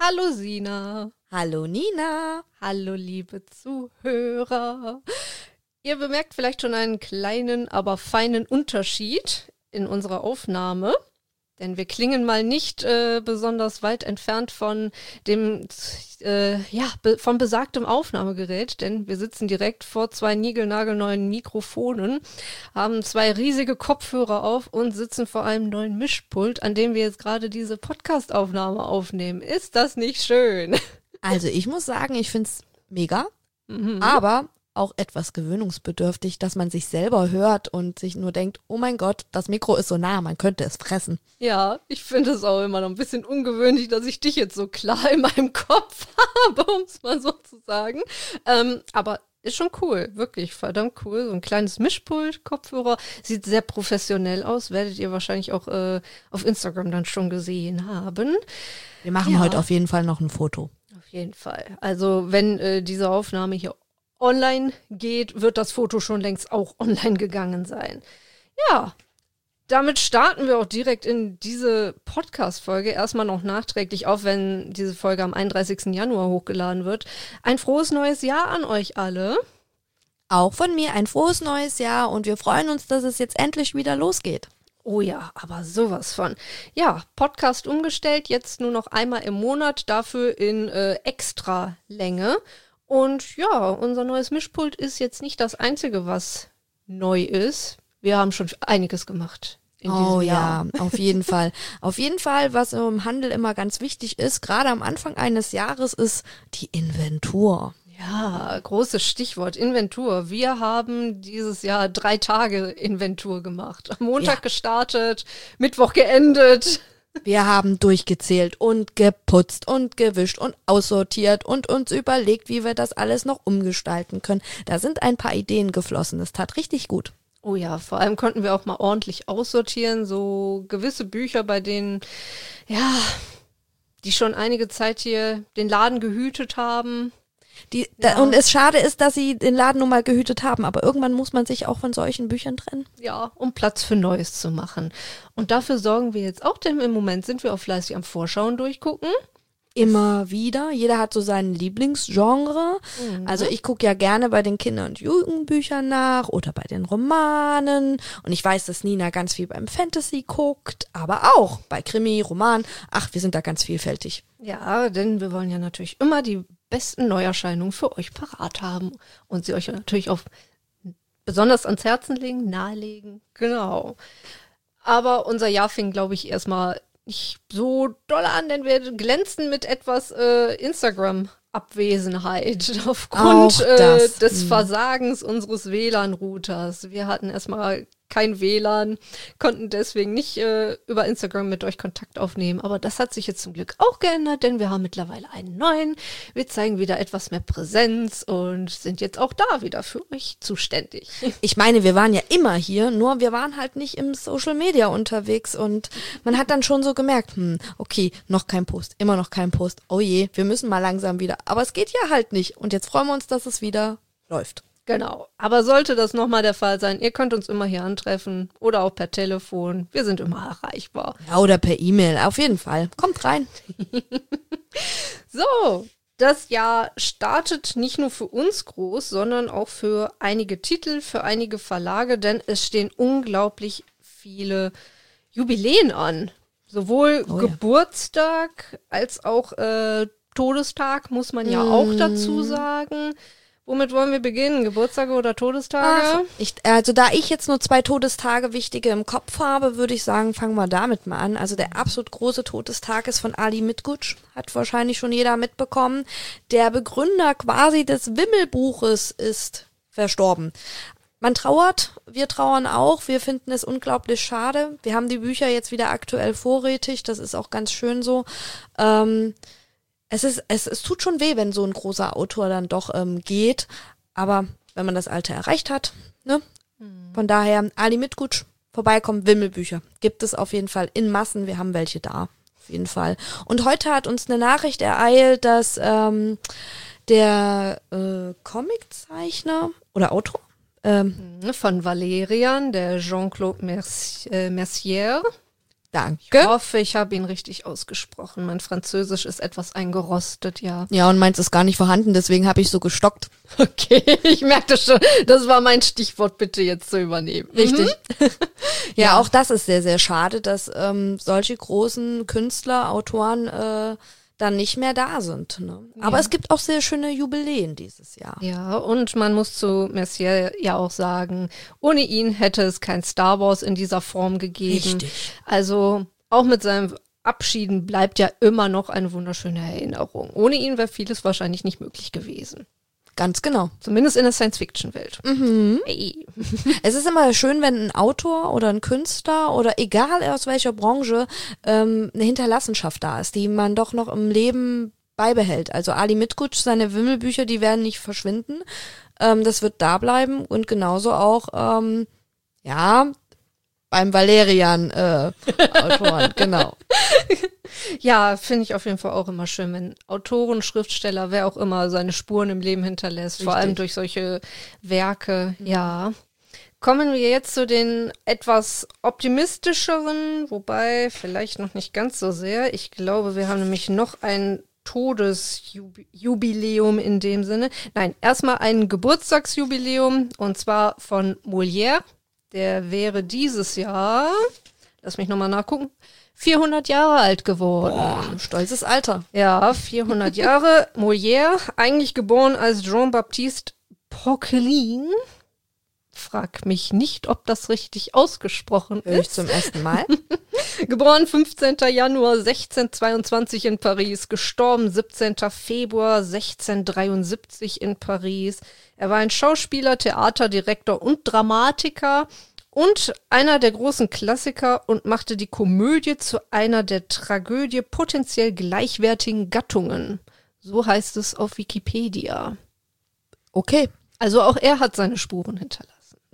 Hallo Sina. Hallo Nina. Hallo liebe Zuhörer. Ihr bemerkt vielleicht schon einen kleinen, aber feinen Unterschied in unserer Aufnahme. Denn wir klingen mal nicht besonders weit entfernt von dem, von besagtem Aufnahmegerät. Denn wir sitzen direkt vor 2 niegelnagelneuen Mikrofonen, haben 2 riesige Kopfhörer auf und sitzen vor einem neuen Mischpult, an dem wir jetzt gerade diese Podcast-Aufnahme aufnehmen. Ist das nicht schön? Also ich muss sagen, ich find's mega, aber auch etwas gewöhnungsbedürftig, dass man sich selber hört und sich nur denkt, oh mein Gott, das Mikro ist so nah, man könnte es fressen. Ja, ich finde es auch immer noch ein bisschen ungewöhnlich, dass ich dich jetzt so klar in meinem Kopf habe, um es mal so zu sagen. Aber ist schon cool, wirklich verdammt cool. So ein kleines Mischpult, Kopfhörer, sieht sehr professionell aus, werdet ihr wahrscheinlich auch auf Instagram dann schon gesehen haben. Wir machen heute auf jeden Fall noch ein Foto. Auf jeden Fall. Also wenn diese Aufnahme hier online geht, wird das Foto schon längst auch online gegangen sein. Ja, damit starten wir auch direkt in diese Podcast-Folge. Erstmal noch nachträglich, auch wenn diese Folge am 31. Januar hochgeladen wird. Ein frohes neues Jahr an euch alle. Auch von mir ein frohes neues Jahr und wir freuen uns, dass es jetzt endlich wieder losgeht. Oh ja, aber sowas von. Ja, Podcast umgestellt, jetzt nur noch einmal im Monat, dafür in extra Länge. Und ja, unser neues Mischpult ist jetzt nicht das Einzige, was neu ist. Wir haben schon einiges gemacht in diesem Jahr. Ja, auf jeden Fall. Auf jeden Fall, was im Handel immer ganz wichtig ist, gerade am Anfang eines Jahres, ist die Inventur. Ja, großes Stichwort, Inventur. Wir haben dieses Jahr 3 Tage Inventur gemacht. Am Montag gestartet, Mittwoch geendet. Wir haben durchgezählt und geputzt und gewischt und aussortiert und uns überlegt, wie wir das alles noch umgestalten können. Da sind ein paar Ideen geflossen. Das tat richtig gut. Oh ja, vor allem konnten wir auch mal ordentlich aussortieren. So gewisse Bücher, bei denen, ja, die schon einige Zeit hier den Laden gehütet haben. Und es schade ist, dass sie den Laden nun mal gehütet haben, aber irgendwann muss man sich auch von solchen Büchern trennen. Ja, um Platz für Neues zu machen. Und dafür sorgen wir jetzt auch, denn im Moment sind wir auch fleißig am Vorschauen durchgucken. Immer wieder. Jeder hat so seinen Lieblingsgenre. Also ich gucke ja gerne bei den Kinder- und Jugendbüchern nach oder bei den Romanen. Und ich weiß, dass Nina ganz viel beim Fantasy guckt, aber auch bei Krimi, Roman. Ach, wir sind da ganz vielfältig. Ja, denn wir wollen ja natürlich immer die besten Neuerscheinungen für euch parat haben und sie euch natürlich auch besonders ans Herzen legen, nahelegen. Genau. Aber unser Jahr fing, glaube ich, erstmal nicht so doll an, denn wir glänzen mit etwas Instagram-Abwesenheit aufgrund des Versagens unseres WLAN-Routers. Wir hatten erstmal kein WLAN, konnten deswegen nicht über Instagram mit euch Kontakt aufnehmen. Aber das hat sich jetzt zum Glück auch geändert, denn wir haben mittlerweile einen neuen. Wir zeigen wieder etwas mehr Präsenz und sind jetzt auch da wieder für euch zuständig. Ich meine, wir waren ja immer hier, nur wir waren halt nicht im Social Media unterwegs und man hat dann schon so gemerkt, okay, noch kein Post, immer noch kein Post. Oh je, wir müssen mal langsam wieder. Aber es geht ja halt nicht und jetzt freuen wir uns, dass es wieder läuft. Genau, aber sollte das nochmal der Fall sein, ihr könnt uns immer hier antreffen oder auch per Telefon. Wir sind immer erreichbar. Ja, oder per E-Mail, auf jeden Fall. Kommt rein. So, das Jahr startet nicht nur für uns groß, sondern auch für einige Titel, für einige Verlage, denn es stehen unglaublich viele Jubiläen an. Sowohl Geburtstag als auch Todestag, muss man ja auch dazu sagen. Womit wollen wir beginnen? Geburtstage oder Todestage? Da ich jetzt nur 2 Todestage wichtige im Kopf habe, würde ich sagen, fangen wir damit mal an. Also der absolut große Todestag ist von Ali Mitguc, hat wahrscheinlich schon jeder mitbekommen. Der Begründer quasi des Wimmelbuches ist verstorben. Man trauert, wir trauern auch, wir finden es unglaublich schade. Wir haben die Bücher jetzt wieder aktuell vorrätig, das ist auch ganz schön so. Es tut schon weh, wenn so ein großer Autor dann doch geht, aber wenn man das Alter erreicht hat, ne? Von daher, Ali Mitguc, vorbeikommen, Wimmelbücher. Gibt es auf jeden Fall in Massen, wir haben welche da, auf jeden Fall. Und heute hat uns eine Nachricht ereilt, dass der Comiczeichner oder Autor Von Valerian, der Jean-Claude Mercier. Danke. Ich hoffe, ich habe ihn richtig ausgesprochen. Mein Französisch ist etwas eingerostet, ja. Ja, und meins ist gar nicht vorhanden, deswegen habe ich so gestockt. Okay, ich merkte schon, das war mein Stichwort, bitte jetzt zu übernehmen. Richtig. Mhm. Ja, auch das ist sehr, sehr schade, dass solche großen Künstler, Autoren dann nicht mehr da sind. Ne? Aber es gibt auch sehr schöne Jubiläen dieses Jahr. Ja, und man muss zu Messier ja auch sagen, ohne ihn hätte es kein Star Wars in dieser Form gegeben. Richtig. Also auch mit seinem Abschieden bleibt ja immer noch eine wunderschöne Erinnerung. Ohne ihn wäre vieles wahrscheinlich nicht möglich gewesen. Ganz genau. Zumindest in der Science-Fiction-Welt. Hey. Es ist immer schön, wenn ein Autor oder ein Künstler oder egal aus welcher Branche eine Hinterlassenschaft da ist, die man doch noch im Leben beibehält. Also Ali Mitgutsch, seine Wimmelbücher, die werden nicht verschwinden. Das wird da bleiben und genauso auch, beim Valerian Autoren, genau. Ja, finde ich auf jeden Fall auch immer schön, wenn Autoren, Schriftsteller, wer auch immer seine Spuren im Leben hinterlässt, vor allem durch solche Werke, ja. Kommen wir jetzt zu den etwas optimistischeren, wobei vielleicht noch nicht ganz so sehr. Ich glaube, wir haben nämlich noch ein Todesjubiläum in dem Sinne. Nein, erstmal ein Geburtstagsjubiläum und zwar von Molière. Der wäre dieses Jahr, lass mich nochmal nachgucken, 400 Jahre alt geworden. Boah, stolzes Alter. Ja, 400 Jahre. Molière, eigentlich geboren als Jean-Baptiste Poquelin. Frag mich nicht, ob das richtig ausgesprochen Hör ich ist. zum ersten Mal. Geboren 15. Januar 1622 in Paris, gestorben 17. Februar 1673 in Paris. Er war ein Schauspieler, Theaterdirektor und Dramatiker und einer der großen Klassiker und machte die Komödie zu einer der Tragödie potenziell gleichwertigen Gattungen. So heißt es auf Wikipedia. Okay. Also auch er hat seine Spuren hinterlassen.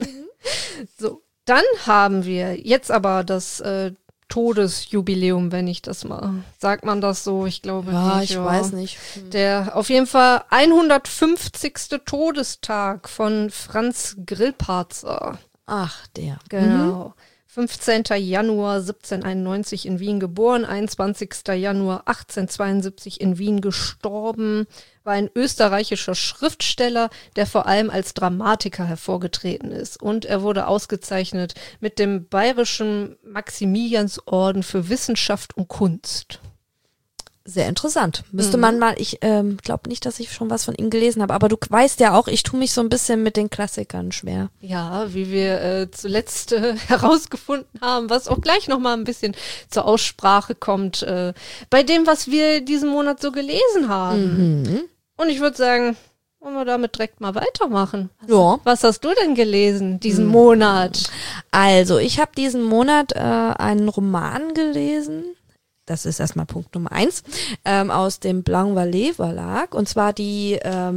So, dann haben wir jetzt aber das Todesjubiläum, wenn ich das mal, sagt man das so? Ich glaube nicht. Ich weiß nicht. Der auf jeden Fall 150. Todestag von Franz Grillparzer. Ach, der. Genau. 15. Januar 1791 in Wien geboren, 21. Januar 1872 in Wien gestorben, war ein österreichischer Schriftsteller, der vor allem als Dramatiker hervorgetreten ist. Und er wurde ausgezeichnet mit dem Bayerischen Maximiliansorden für Wissenschaft und Kunst. Sehr interessant. Müsste man mal, ich glaube nicht, dass ich schon was von ihm gelesen habe, aber du weißt ja auch, ich tue mich so ein bisschen mit den Klassikern schwer. Ja, wie wir zuletzt herausgefunden haben, was auch gleich nochmal ein bisschen zur Aussprache kommt, bei dem, was wir diesen Monat so gelesen haben. Und ich würde sagen, wollen wir damit direkt mal weitermachen? Was hast du denn gelesen diesen Monat? Also, ich habe diesen Monat einen Roman gelesen. Das ist erstmal Punkt Nummer 1, aus dem Blanc Vallée Verlag. Und zwar die,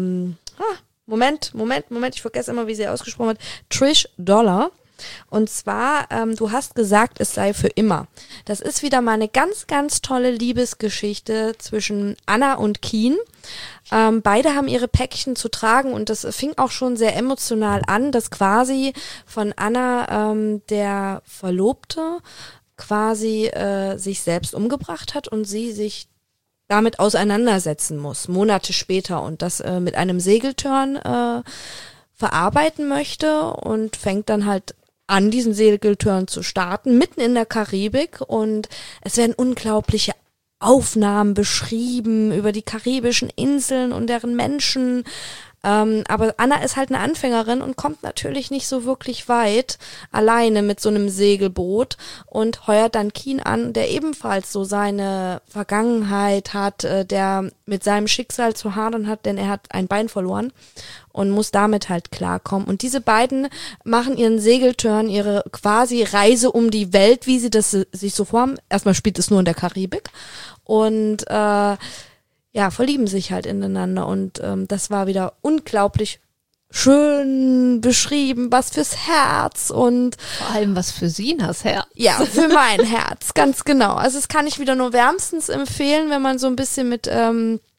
Moment, ich vergesse immer, wie sie ausgesprochen wird, Trish Dollar. Und zwar, du hast gesagt, es sei für immer. Das ist wieder mal eine ganz, ganz tolle Liebesgeschichte zwischen Anna und Keen. Beide haben ihre Päckchen zu tragen und das fing auch schon sehr emotional an, dass quasi von Anna der Verlobte quasi sich selbst umgebracht hat und sie sich damit auseinandersetzen muss, Monate später und das mit einem Segeltörn verarbeiten möchte und fängt dann halt an, diesen Segeltörn zu starten, mitten in der Karibik und es werden unglaubliche Aufnahmen beschrieben über die karibischen Inseln und deren Menschen. Aber Anna ist halt eine Anfängerin und kommt natürlich nicht so wirklich weit alleine mit so einem Segelboot und heuert dann Keen an, der ebenfalls so seine Vergangenheit hat, der mit seinem Schicksal zu hadern hat, denn er hat ein Bein verloren und muss damit halt klarkommen. Und diese beiden machen ihren Segeltörn, ihre quasi Reise um die Welt, wie sie das sich so vorhaben. Erstmal spielt es nur in der Karibik und verlieben sich halt ineinander und das war wieder unglaublich schön beschrieben, was fürs Herz und Vor allem was für Sinas Herz. ja, für mein Herz, ganz genau. Also das kann ich wieder nur wärmstens empfehlen, wenn man so ein bisschen mit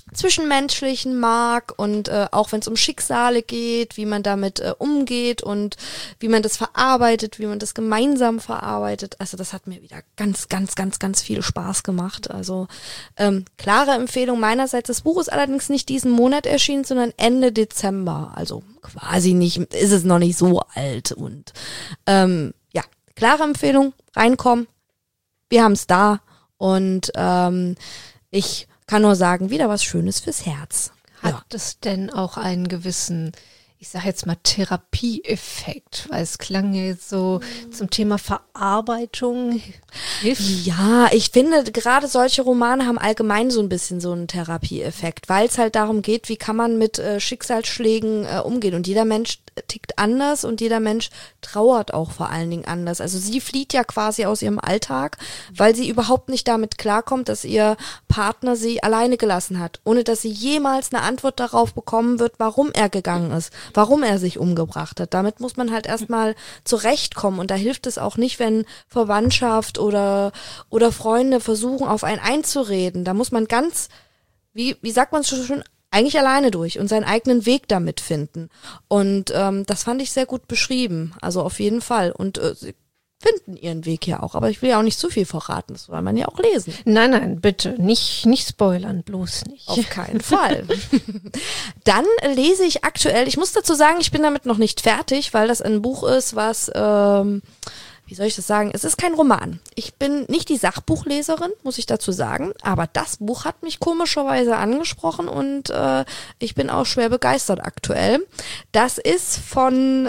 Zwischenmenschlichen mag und auch wenn es um Schicksale geht, wie man damit umgeht und wie man das verarbeitet, wie man das gemeinsam verarbeitet. Also das hat mir wieder ganz, ganz, ganz, ganz viel Spaß gemacht. Also klare Empfehlung meinerseits. Das Buch ist allerdings nicht diesen Monat erschienen, sondern Ende Dezember. Also quasi nicht, ist es noch nicht so alt. Und ja, klare Empfehlung, reinkommen. Wir haben es da und ich kann nur sagen, wieder was Schönes fürs Herz. Hat es denn auch einen gewissen, ich sage jetzt mal, Therapieeffekt? Weil es klang ja jetzt so zum Thema Verarbeitung. Ja, ich finde, gerade solche Romane haben allgemein so ein bisschen so einen Therapieeffekt, weil es halt darum geht, wie kann man mit Schicksalsschlägen umgehen. Und jeder Mensch tickt anders und jeder Mensch trauert auch vor allen Dingen anders. Also sie flieht ja quasi aus ihrem Alltag, weil sie überhaupt nicht damit klarkommt, dass ihr Partner sie alleine gelassen hat, ohne dass sie jemals eine Antwort darauf bekommen wird, warum er gegangen ist, warum er sich umgebracht hat. Damit muss man halt erstmal zurechtkommen und da hilft es auch nicht, wenn Verwandtschaft oder Freunde versuchen, auf einen einzureden. Da muss man ganz, wie sagt man es schon, eigentlich alleine durch und seinen eigenen Weg damit finden. Und das fand ich sehr gut beschrieben. Also auf jeden Fall. Und sie finden ihren Weg ja auch. Aber ich will ja auch nicht zu viel verraten. Das soll man ja auch lesen. Nein, bitte. Nicht spoilern, bloß nicht. Auf keinen Fall. Dann lese ich aktuell, ich muss dazu sagen, ich bin damit noch nicht fertig, weil das ein Buch ist, was wie soll ich das sagen? Es ist kein Roman. Ich bin nicht die Sachbuchleserin, muss ich dazu sagen, aber das Buch hat mich komischerweise angesprochen und ich bin auch schwer begeistert aktuell. Das ist von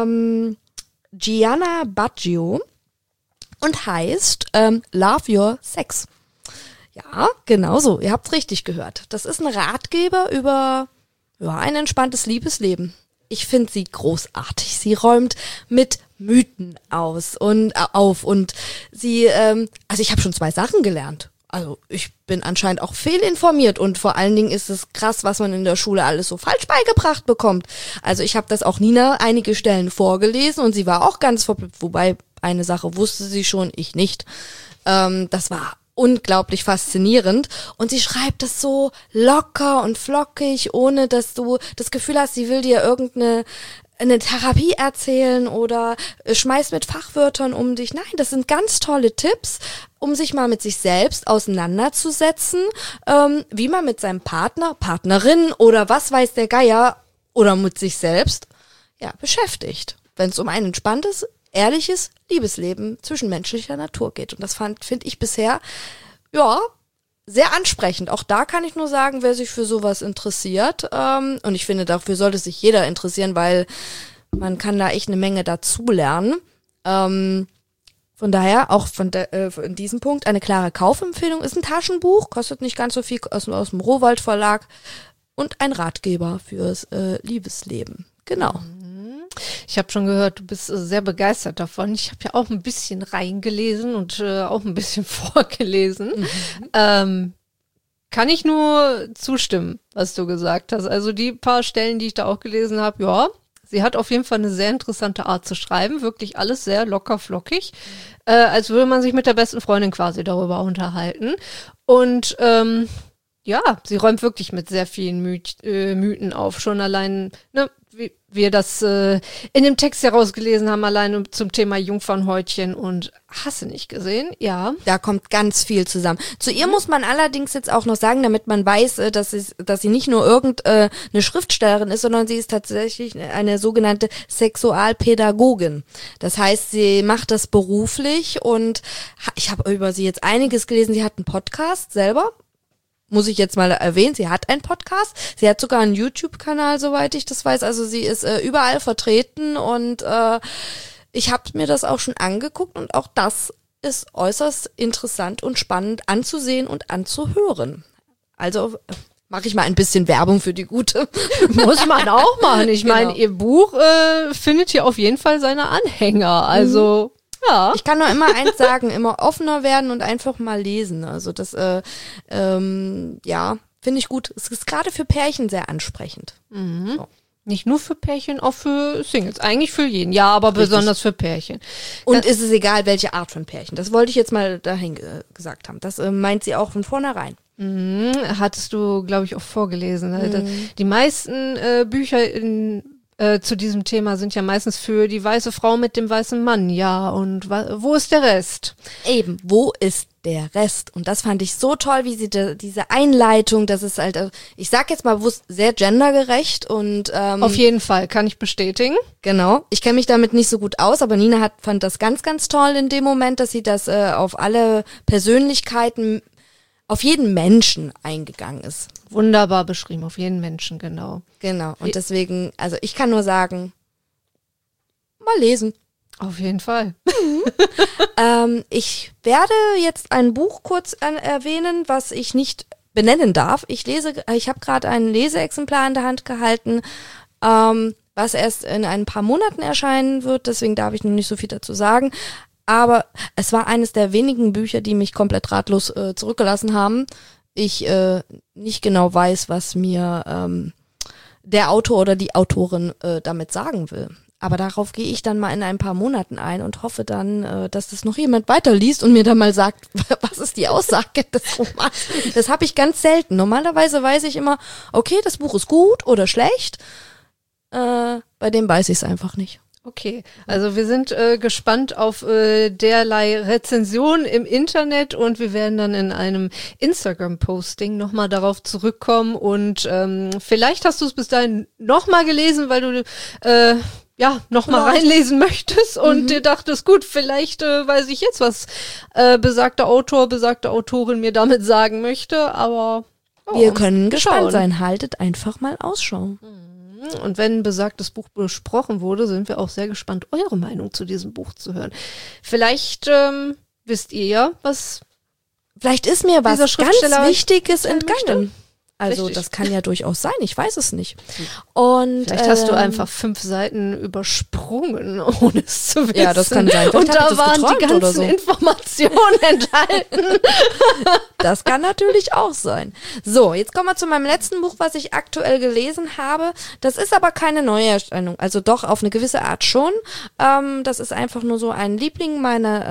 Gianna Baggio und heißt Love Your Sex. Ja, genau so. Ihr habt's richtig gehört. Das ist ein Ratgeber über ein entspanntes Liebesleben. Ich finde sie großartig. Sie räumt mit Mythen auf und sie, also ich habe schon 2 Sachen gelernt. Also ich bin anscheinend auch fehlinformiert und vor allen Dingen ist es krass, was man in der Schule alles so falsch beigebracht bekommt. Also ich habe das auch Nina einige Stellen vorgelesen und sie war auch ganz verblüfft, wobei eine Sache wusste sie schon, ich nicht. Das war unglaublich faszinierend und sie schreibt das so locker und flockig, ohne dass du das Gefühl hast, sie will dir irgendeine Therapie erzählen oder schmeißt mit Fachwörtern um dich. Nein, das sind ganz tolle Tipps, um sich mal mit sich selbst auseinanderzusetzen, wie man mit seinem Partner, Partnerin oder was weiß der Geier oder mit sich selbst beschäftigt, wenn es um ein entspanntes, ehrliches Liebesleben zwischenmenschlicher Natur geht. Und das finde ich bisher, sehr ansprechend. Auch da kann ich nur sagen, wer sich für sowas interessiert, und ich finde, dafür sollte sich jeder interessieren, weil man kann da echt eine Menge dazulernen. Von daher, auch in diesem Punkt, eine klare Kaufempfehlung, ist ein Taschenbuch, kostet nicht ganz so viel, aus dem Rowohlt Verlag und ein Ratgeber fürs Liebesleben. Genau. Ich habe schon gehört, du bist sehr begeistert davon. Ich habe ja auch ein bisschen reingelesen und auch ein bisschen vorgelesen. Kann ich nur zustimmen, was du gesagt hast. Also die paar Stellen, die ich da auch gelesen habe, sie hat auf jeden Fall eine sehr interessante Art zu schreiben. Wirklich alles sehr locker flockig. Als würde man sich mit der besten Freundin quasi darüber unterhalten. Und sie räumt wirklich mit sehr vielen Mythen auf. Schon allein, wie wir das in dem Text herausgelesen haben, alleine zum Thema Jungfernhäutchen und hast du nicht gesehen? Ja. Da kommt ganz viel zusammen. Zu ihr muss man allerdings jetzt auch noch sagen, damit man weiß, dass sie nicht nur irgendeine Schriftstellerin ist, sondern sie ist tatsächlich eine sogenannte Sexualpädagogin. Das heißt, sie macht das beruflich und ich habe über sie jetzt einiges gelesen. Sie hat einen Podcast selber. Muss ich jetzt mal erwähnen, sie hat einen Podcast, sie hat sogar einen YouTube-Kanal, soweit ich das weiß, also sie ist überall vertreten und ich habe mir das auch schon angeguckt und auch das ist äußerst interessant und spannend anzusehen und anzuhören. Also mache ich mal ein bisschen Werbung für die Gute. Muss man auch machen. Ich meine, ihr Buch findet hier auf jeden Fall seine Anhänger, also... Ja. Ich kann nur immer eins sagen, immer offener werden und einfach mal lesen. Also das, finde ich gut. Es ist gerade für Pärchen sehr ansprechend. Mhm. So. Nicht nur für Pärchen, auch für Singles. Eigentlich für jeden. Ja, aber richtig. Besonders für Pärchen. Und ist es egal, welche Art von Pärchen. Das wollte ich jetzt mal dahin gesagt haben. Das meint sie auch von vornherein. Hattest du, glaube ich, auch vorgelesen. Die meisten Bücher zu diesem Thema sind ja meistens für die weiße Frau mit dem weißen Mann. Ja, und wo ist der Rest? Eben, wo ist der Rest? Und das fand ich so toll, wie sie diese Einleitung, das ist halt, ich sag jetzt mal bewusst, sehr gendergerecht und auf jeden Fall, kann ich bestätigen. Genau, ich kenne mich damit nicht so gut aus, aber Nina fand das ganz, ganz toll in dem Moment, dass sie das auf alle Persönlichkeiten, auf jeden Menschen eingegangen ist. Wunderbar beschrieben, auf jeden Menschen, genau. Genau, und deswegen, also ich kann nur sagen, mal lesen. Auf jeden Fall. Ich werde jetzt ein Buch kurz erwähnen, was ich nicht benennen darf. Ich habe gerade ein Leseexemplar in der Hand gehalten, was erst in ein paar Monaten erscheinen wird, deswegen darf ich noch nicht so viel dazu sagen. Aber es war eines der wenigen Bücher, die mich komplett ratlos zurückgelassen haben. Ich nicht genau weiß, was mir der Autor oder die Autorin damit sagen will. Aber darauf gehe ich dann mal in ein paar Monaten ein und hoffe dann, dass das noch jemand weiterliest und mir dann mal sagt, was ist die Aussage des Romans. Das habe ich ganz selten. Normalerweise weiß ich immer, okay, das Buch ist gut oder schlecht. Bei dem weiß ich es einfach nicht. Okay, also wir sind gespannt auf derlei Rezensionen im Internet und wir werden dann in einem Instagram-Posting nochmal darauf zurückkommen und vielleicht hast du es bis dahin nochmal gelesen, weil du nochmal reinlesen möchtest und dir dachtest, gut, vielleicht weiß ich jetzt, was besagter Autor, besagte Autorin mir damit sagen möchte, aber wir können gespannt sein. Haltet einfach mal Ausschau. Und wenn besagtes Buch besprochen wurde, sind wir auch sehr gespannt, eure Meinung zu diesem Buch zu hören. Vielleicht wisst ihr ja, was vielleicht ist mir was ganz Wichtiges entgangen. Also Richtig. Das kann ja durchaus sein, ich weiß es nicht. Und vielleicht hast du einfach 5 Seiten übersprungen, ohne es zu wissen. Ja, das kann sein. Und da waren die ganzen Informationen enthalten. Das kann natürlich auch sein. So, jetzt kommen wir zu meinem letzten Buch, was ich aktuell gelesen habe. Das ist aber keine Neuerscheinung, also doch auf eine gewisse Art schon. Das ist einfach nur so ein Liebling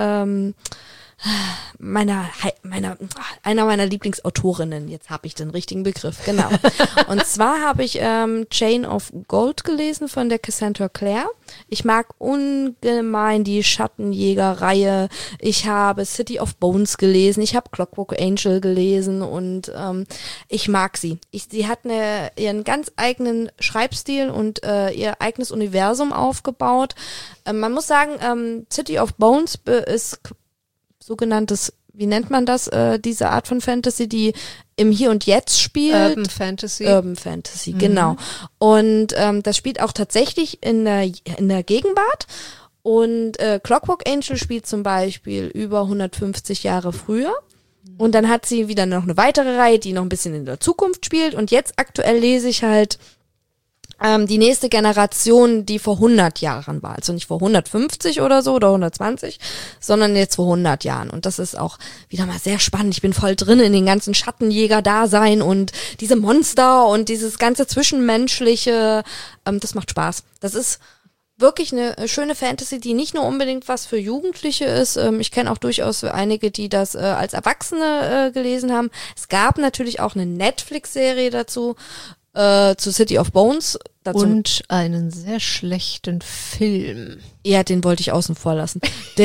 einer meiner Lieblingsautorinnen. Jetzt habe ich den richtigen Begriff, genau. Und zwar habe ich Chain of Gold gelesen von der Cassandra Clare. Ich mag ungemein die Schattenjäger-Reihe. Ich habe City of Bones gelesen. Ich habe Clockwork Angel gelesen und ich mag sie. Sie hat ihren ganz eigenen Schreibstil und ihr eigenes Universum aufgebaut. Man muss sagen, City of Bones ist sogenanntes, wie nennt man das, diese Art von Fantasy, die im Hier und Jetzt spielt. Urban Fantasy, genau. Und das spielt auch tatsächlich in der Gegenwart. Und Clockwork Angel spielt zum Beispiel über 150 Jahre früher. Und dann hat sie wieder noch eine weitere Reihe, die noch ein bisschen in der Zukunft spielt. Und jetzt aktuell lese ich halt die nächste Generation, die vor 100 Jahren war. Also nicht vor 150 oder so oder 120, sondern jetzt vor 100 Jahren. Und das ist auch wieder mal sehr spannend. Ich bin voll drin in den ganzen Schattenjäger-Dasein und diese Monster und dieses ganze Zwischenmenschliche. Das macht Spaß. Das ist wirklich eine schöne Fantasy, die nicht nur unbedingt was für Jugendliche ist. Ich kenne auch durchaus einige, die das als Erwachsene gelesen haben. Es gab natürlich auch eine Netflix-Serie dazu, zu City of Bones. Und einen sehr schlechten Film. Ja, den wollte ich außen vor lassen.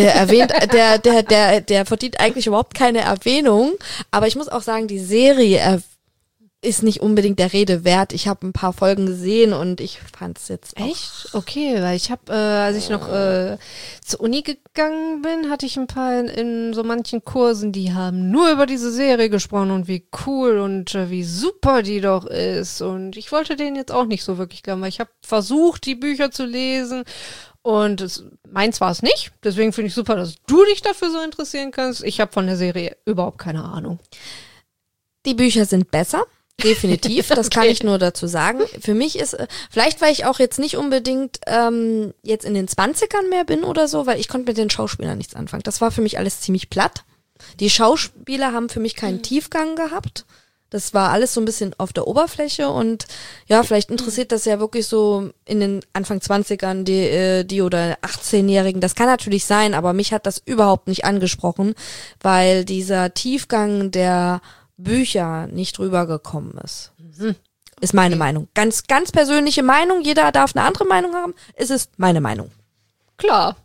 Der verdient eigentlich überhaupt keine Erwähnung. Aber ich muss auch sagen, die Serie ist nicht unbedingt der Rede wert. Ich habe ein paar Folgen gesehen und ich fand es jetzt auch. Echt? Okay, weil ich habe, als ich noch zur Uni gegangen bin, hatte ich ein paar in so manchen Kursen, die haben nur über diese Serie gesprochen und wie cool und wie super die doch ist. Und ich wollte denen jetzt auch nicht so wirklich glauben, weil ich habe versucht, die Bücher zu lesen und meins war es nicht. Deswegen finde ich super, dass du dich dafür so interessieren kannst. Ich habe von der Serie überhaupt keine Ahnung. Die Bücher sind besser. Definitiv, das kann ich nur dazu sagen. Für mich ist, vielleicht weil ich auch jetzt nicht unbedingt jetzt in den 20ern mehr bin oder so, weil ich konnte mit den Schauspielern nichts anfangen. Das war für mich alles ziemlich platt. Die Schauspieler haben für mich keinen Tiefgang gehabt. Das war alles so ein bisschen auf der Oberfläche und ja, vielleicht interessiert das ja wirklich so in den Anfang 20ern die oder 18-Jährigen. Das kann natürlich sein, aber mich hat das überhaupt nicht angesprochen, weil dieser Tiefgang der Bücher nicht rübergekommen ist. Ist meine Meinung. Ganz, ganz persönliche Meinung. Jeder darf eine andere Meinung haben. Es ist meine Meinung. Klar.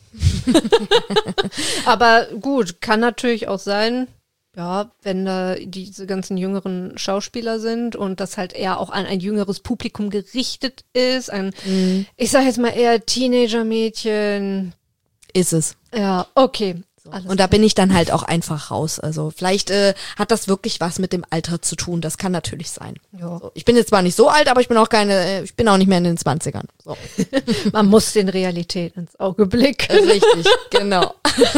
Aber gut, kann natürlich auch sein, ja, wenn da diese ganzen jüngeren Schauspieler sind und das halt eher auch an ein jüngeres Publikum gerichtet ist, ich sag jetzt mal eher Teenager-Mädchen. Ist es. Ja, okay. Und da bin ich dann halt auch einfach raus. Also vielleicht hat das wirklich was mit dem Alter zu tun. Das kann natürlich sein. Ja. So, ich bin jetzt zwar nicht so alt, aber ich bin auch nicht mehr in den 20ern. So. Man muss den Realität ins Auge blicken. Richtig, genau.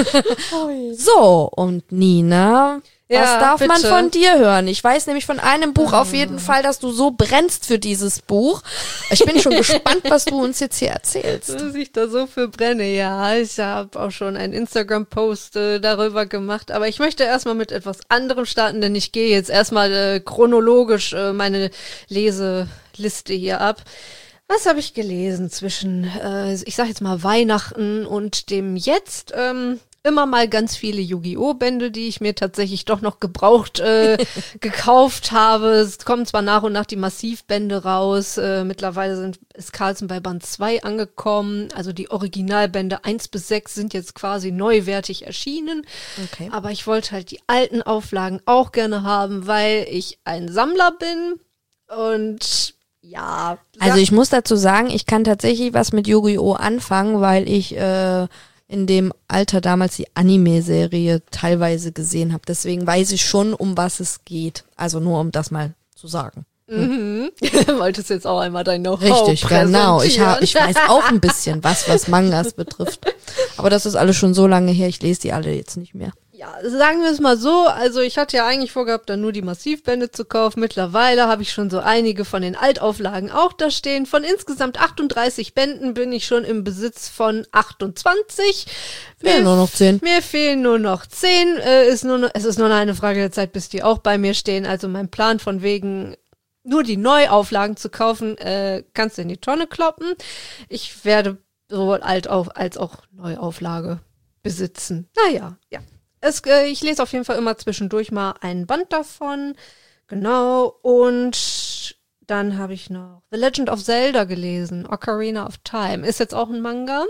So, und Nina, Ja, was darf man bitte. von dir hören? Ich weiß nämlich von einem Buch auf jeden Fall, dass du so brennst für dieses Buch. Ich bin schon gespannt, was du uns jetzt hier erzählst. Dass ich da so für brenne, ja. Ich habe auch schon einen Instagram-Post darüber gemacht. Aber ich möchte erstmal mit etwas anderem starten, denn ich gehe jetzt erstmal chronologisch meine Leseliste hier ab. Was habe ich gelesen zwischen, ich sag jetzt mal Weihnachten und dem Jetzt? Immer mal ganz viele Yu-Gi-Oh! Bände, die ich mir tatsächlich doch noch gebraucht gekauft habe. Es kommen zwar nach und nach die Massivbände raus. Mittlerweile ist Carlsen bei Band 2 angekommen. Also die Originalbände 1 bis 6 sind jetzt quasi neuwertig erschienen. Okay. Aber ich wollte halt die alten Auflagen auch gerne haben, weil ich ein Sammler bin. Und ja. Also ich muss dazu sagen, ich kann tatsächlich was mit Yu-Gi-Oh! Anfangen, weil ich in dem Alter damals die Anime-Serie teilweise gesehen habe. Deswegen weiß ich schon, um was es geht. Also nur um das mal zu sagen. Mhm. Wolltest jetzt auch einmal dein Know-how Richtig, genau. Ich präsentieren. weiß auch ein bisschen was Mangas betrifft. Aber das ist alles schon so lange her, ich lese die alle jetzt nicht mehr. Ja, sagen wir es mal so, also ich hatte ja eigentlich vorgehabt, dann nur die Massivbände zu kaufen. Mittlerweile habe ich schon so einige von den Altauflagen auch da stehen. Von insgesamt 38 Bänden bin ich schon im Besitz von 28. Fehlen nur noch 10. Mir fehlen nur noch 10. Es ist nur noch eine Frage der Zeit, bis die auch bei mir stehen. Also mein Plan von wegen nur die Neuauflagen zu kaufen, kannst du in die Tonne kloppen. Ich werde sowohl als auch Neuauflage besitzen. Naja, ja. Ich lese auf jeden Fall immer zwischendurch mal einen Band davon. Genau. Und dann habe ich noch The Legend of Zelda gelesen. Ocarina of Time. Ist jetzt auch ein Manga.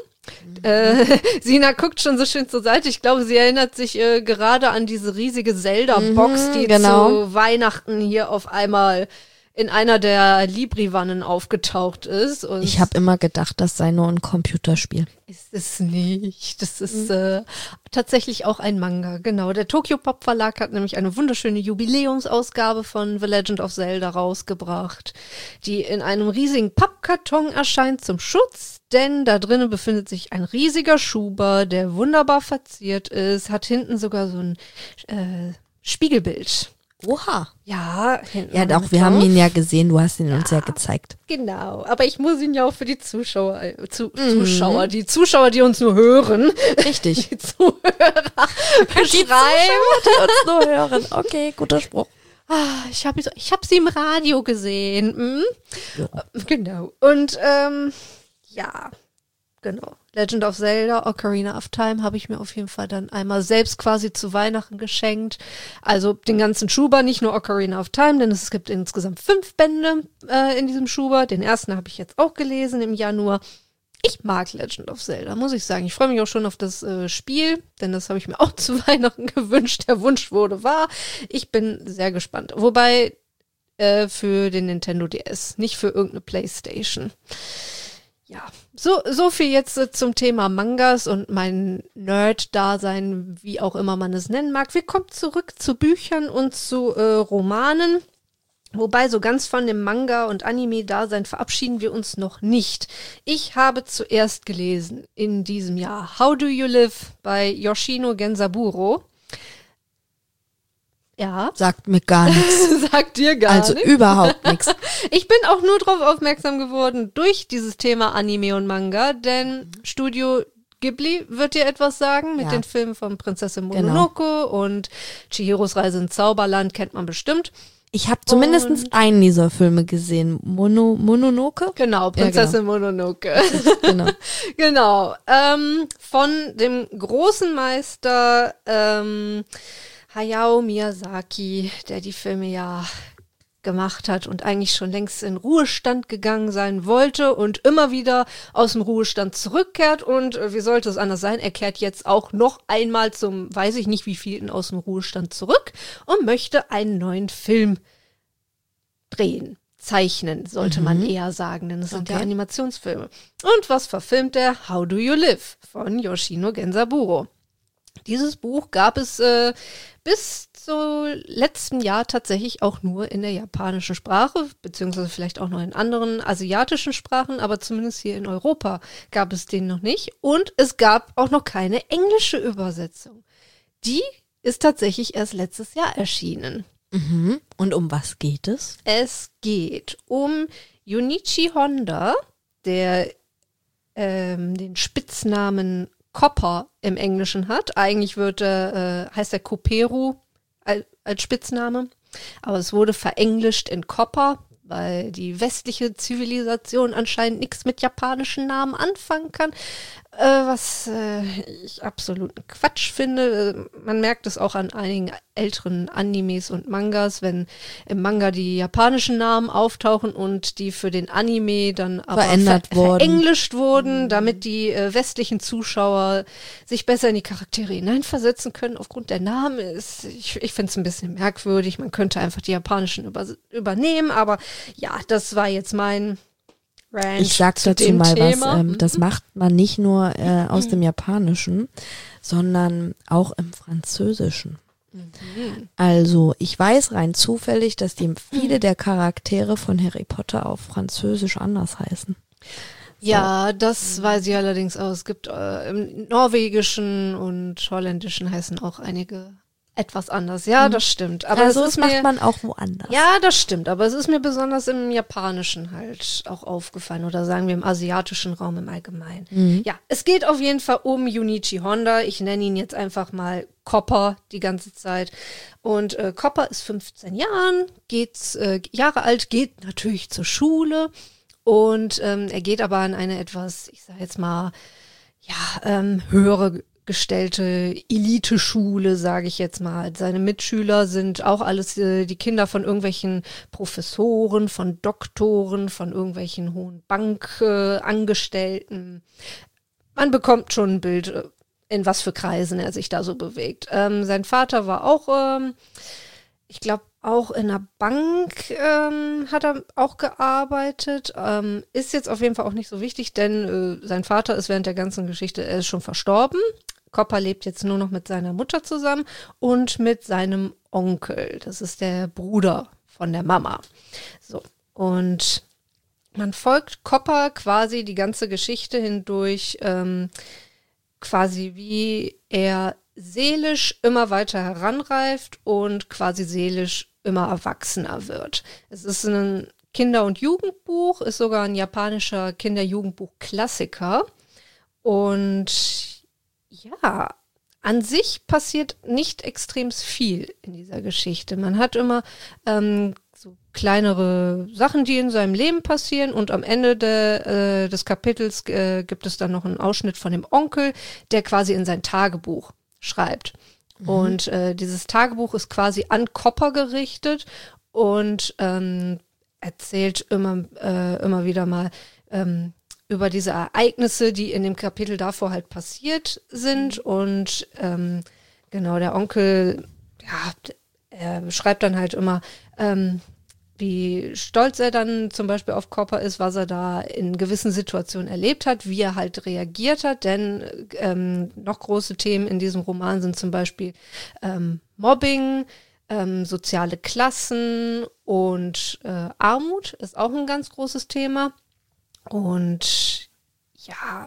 Sina guckt schon so schön zur Seite. Ich glaube, sie erinnert sich gerade an diese riesige Zelda-Box, die zu Weihnachten hier auf einmal in einer der Libri-Wannen aufgetaucht ist. Und Ich habe immer gedacht, das sei nur ein Computerspiel. ist es nicht. Das ist tatsächlich auch ein Manga, genau. Der Tokyo Pop Verlag hat nämlich eine wunderschöne Jubiläumsausgabe von The Legend of Zelda rausgebracht, die in einem riesigen Pappkarton erscheint zum Schutz, denn da drinnen befindet sich ein riesiger Schuber, der wunderbar verziert ist, hat hinten sogar so ein Spiegelbild. Oha. Ja, hinten Ja, noch doch, mit wir haben drauf. ihn ja gesehen, du hast ihn uns ja gezeigt. Genau, aber ich muss ihn ja auch für die Zuschauer, die Zuschauer, die uns nur hören, Richtig. die Zuhörer beschreiben. Die uns nur hören. Okay, guter Spruch. Ich hab sie im Radio gesehen. Hm? Ja. Genau. Und ja, genau. Legend of Zelda, Ocarina of Time habe ich mir auf jeden Fall dann einmal selbst quasi zu Weihnachten geschenkt. Also den ganzen Schuber, nicht nur Ocarina of Time, denn es gibt insgesamt 5 Bände in diesem Schuber. Den ersten habe ich jetzt auch gelesen im Januar. Ich mag Legend of Zelda, muss ich sagen. Ich freue mich auch schon auf das Spiel, denn das habe ich mir auch zu Weihnachten gewünscht. Der Wunsch wurde wahr. Ich bin sehr gespannt. Wobei für den Nintendo DS, nicht für irgendeine Playstation. Ja, so viel jetzt zum Thema Mangas und mein Nerd-Dasein, wie auch immer man es nennen mag. Wir kommen zurück zu Büchern und zu Romanen. Wobei so ganz von dem Manga- und Anime-Dasein verabschieden wir uns noch nicht. Ich habe zuerst gelesen in diesem Jahr How Do You Live bei Yoshino Gensaburo. Ja. Sagt mir gar nichts. Sagt dir gar Also nichts. überhaupt nichts. Ich bin auch nur darauf aufmerksam geworden durch dieses Thema Anime und Manga, denn Studio Ghibli wird dir etwas sagen mit Ja. den Filmen von Prinzessin Mononoke und Chihiros Reise ins Zauberland kennt man bestimmt. Ich habe zumindest einen dieser Filme gesehen. Mononoke? Genau, Prinzessin Mononoke. Genau. Genau. Von dem großen Meister Hayao Miyazaki, der die Filme ja gemacht hat und eigentlich schon längst in Ruhestand gegangen sein wollte und immer wieder aus dem Ruhestand zurückkehrt. Und wie sollte es anders sein? Er kehrt jetzt auch noch einmal zum, weiß ich nicht wie vielten, aus dem Ruhestand zurück und möchte einen neuen Film drehen. Zeichnen, sollte man eher sagen, denn es sind ja Animationsfilme. Und was verfilmt er? How Do You Live von Yoshino Genzaburo. Dieses Buch gab es bis zu letztem Jahr tatsächlich auch nur in der japanischen Sprache, beziehungsweise vielleicht auch noch in anderen asiatischen Sprachen, aber zumindest hier in Europa gab es den noch nicht. Und es gab auch noch keine englische Übersetzung. Die ist tatsächlich erst letztes Jahr erschienen. Mhm. Und um was geht es? Es geht um Junichi Honda, der den Spitznamen Copper im Englischen hat. Eigentlich heißt er Copperu als Spitzname, aber es wurde verenglischt in Copper, weil die westliche Zivilisation anscheinend nichts mit japanischen Namen anfangen kann, was ich absoluten Quatsch finde. Man merkt es auch an einigen älteren Animes und Mangas, wenn im Manga die japanischen Namen auftauchen und die für den Anime dann aber verenglischt wurden, damit die westlichen Zuschauer sich besser in die Charaktere hineinversetzen können aufgrund der Namen. Ich finde es ein bisschen merkwürdig. Man könnte einfach die japanischen übernehmen, aber ja, das war jetzt mein Ranch. Ich sag dazu mal Thema. Was, das macht man nicht nur aus dem Japanischen, sondern auch im Französischen. Also ich weiß rein zufällig, dass viele der Charaktere von Harry Potter auf Französisch anders heißen. So. Ja, das weiß ich allerdings auch. Es gibt im Norwegischen und Holländischen heißen auch einige etwas anders. Ja, das stimmt. Aber also das macht man auch woanders. Ja, das stimmt. Aber es ist mir besonders im Japanischen halt auch aufgefallen oder sagen wir im asiatischen Raum im Allgemeinen. Ja, es geht auf jeden Fall um Junichi Honda. Ich nenne ihn jetzt einfach mal Copper die ganze Zeit. Und Copper ist 15 Jahre alt, geht natürlich zur Schule und er geht aber an eine etwas, ich sag jetzt mal, höhere gestellte Elite-Schule, sage ich jetzt mal. Seine Mitschüler sind auch alles die Kinder von irgendwelchen Professoren, von Doktoren, von irgendwelchen hohen Bankangestellten. Man bekommt schon ein Bild, in was für Kreisen er sich da so bewegt. Sein Vater war auch, ich glaube, auch in einer Bank hat er auch gearbeitet. Ist jetzt auf jeden Fall auch nicht so wichtig, denn sein Vater ist während der ganzen Geschichte, er ist schon verstorben. Copper lebt jetzt nur noch mit seiner Mutter zusammen und mit seinem Onkel. Das ist der Bruder von der Mama. So, und man folgt Copper quasi die ganze Geschichte hindurch, quasi wie er seelisch immer weiter heranreift und quasi seelisch immer erwachsener wird. Es ist ein Kinder- und Jugendbuch, ist sogar ein japanischer Kinder-Jugendbuch-Klassiker. Und ja, an sich passiert nicht extrem viel in dieser Geschichte. Man hat immer so kleinere Sachen, die in seinem Leben passieren und am Ende des Kapitels gibt es dann noch einen Ausschnitt von dem Onkel, der quasi in sein Tagebuch schreibt. Und dieses Tagebuch ist quasi an Copper gerichtet und erzählt immer wieder mal über diese Ereignisse, die in dem Kapitel davor halt passiert sind. Und genau, der Onkel, ja, er beschreibt dann halt immer, wie stolz er dann zum Beispiel auf Copper ist, was er da in gewissen Situationen erlebt hat, wie er halt reagiert hat, denn noch große Themen in diesem Roman sind zum Beispiel Mobbing, soziale Klassen und Armut ist auch ein ganz großes Thema. Und ja,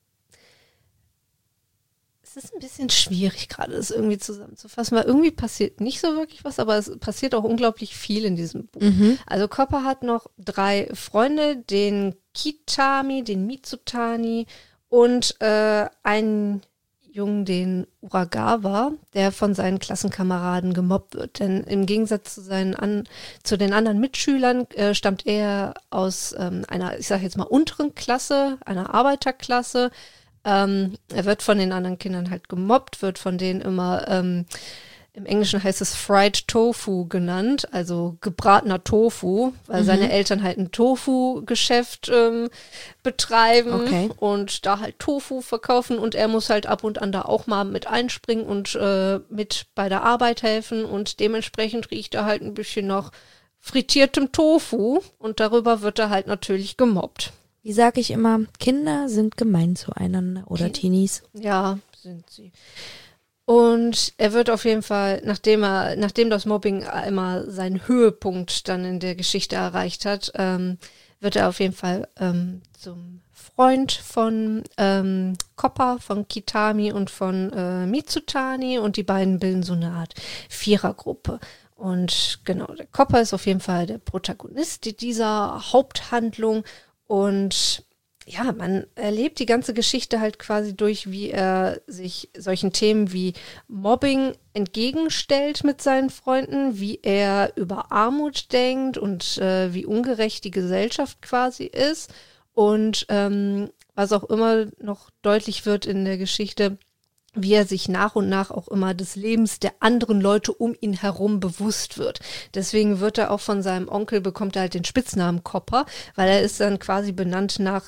es ist ein bisschen schwierig gerade, das irgendwie zusammenzufassen, weil irgendwie passiert nicht so wirklich was, aber es passiert auch unglaublich viel in diesem Buch. Also Copper hat noch 3 Freunde, den Kitami, den Mitsutani und einen Jungen, den Uragawa, der von seinen Klassenkameraden gemobbt wird. Denn im Gegensatz zu den anderen Mitschülern stammt er aus einer, ich sage jetzt mal, unteren Klasse, einer Arbeiterklasse. Er wird von den anderen Kindern halt gemobbt, wird von denen immer im Englischen heißt es Fried Tofu genannt, also gebratener Tofu, weil seine Eltern halt ein Tofu-Geschäft betreiben und da halt Tofu verkaufen und er muss halt ab und an da auch mal mit einspringen und mit bei der Arbeit helfen und dementsprechend riecht er halt ein bisschen nach frittiertem Tofu und darüber wird er halt natürlich gemobbt. Wie sage ich immer, Kinder sind gemein zueinander oder Teenies. Ja, sind sie. Und er wird auf jeden Fall, nachdem das Mobbing einmal seinen Höhepunkt dann in der Geschichte erreicht hat, wird er auf jeden Fall zum Freund von Copper, von Kitami und von Mitsutani und die beiden bilden so eine Art Vierergruppe. Und genau, der Copper ist auf jeden Fall der Protagonist dieser Haupthandlung und ja, man erlebt die ganze Geschichte halt quasi durch, wie er sich solchen Themen wie Mobbing entgegenstellt mit seinen Freunden, wie er über Armut denkt und wie ungerecht die Gesellschaft quasi ist. Und was auch immer noch deutlich wird in der Geschichte, wie er sich nach und nach auch immer des Lebens der anderen Leute um ihn herum bewusst wird. Deswegen wird er auch von seinem Onkel, bekommt er halt den Spitznamen Copper, weil er ist dann quasi benannt nach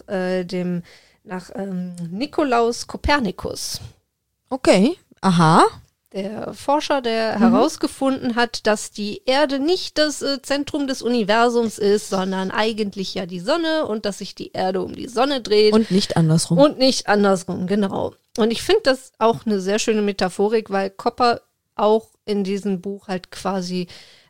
Nikolaus Kopernikus. Okay, aha. Der Forscher, der herausgefunden hat, dass die Erde nicht das Zentrum des Universums ist, sondern eigentlich ja die Sonne und dass sich die Erde um die Sonne dreht. Und nicht andersrum. Und nicht andersrum, genau. Und ich finde das auch eine sehr schöne Metaphorik, weil Copper auch in diesem Buch halt quasi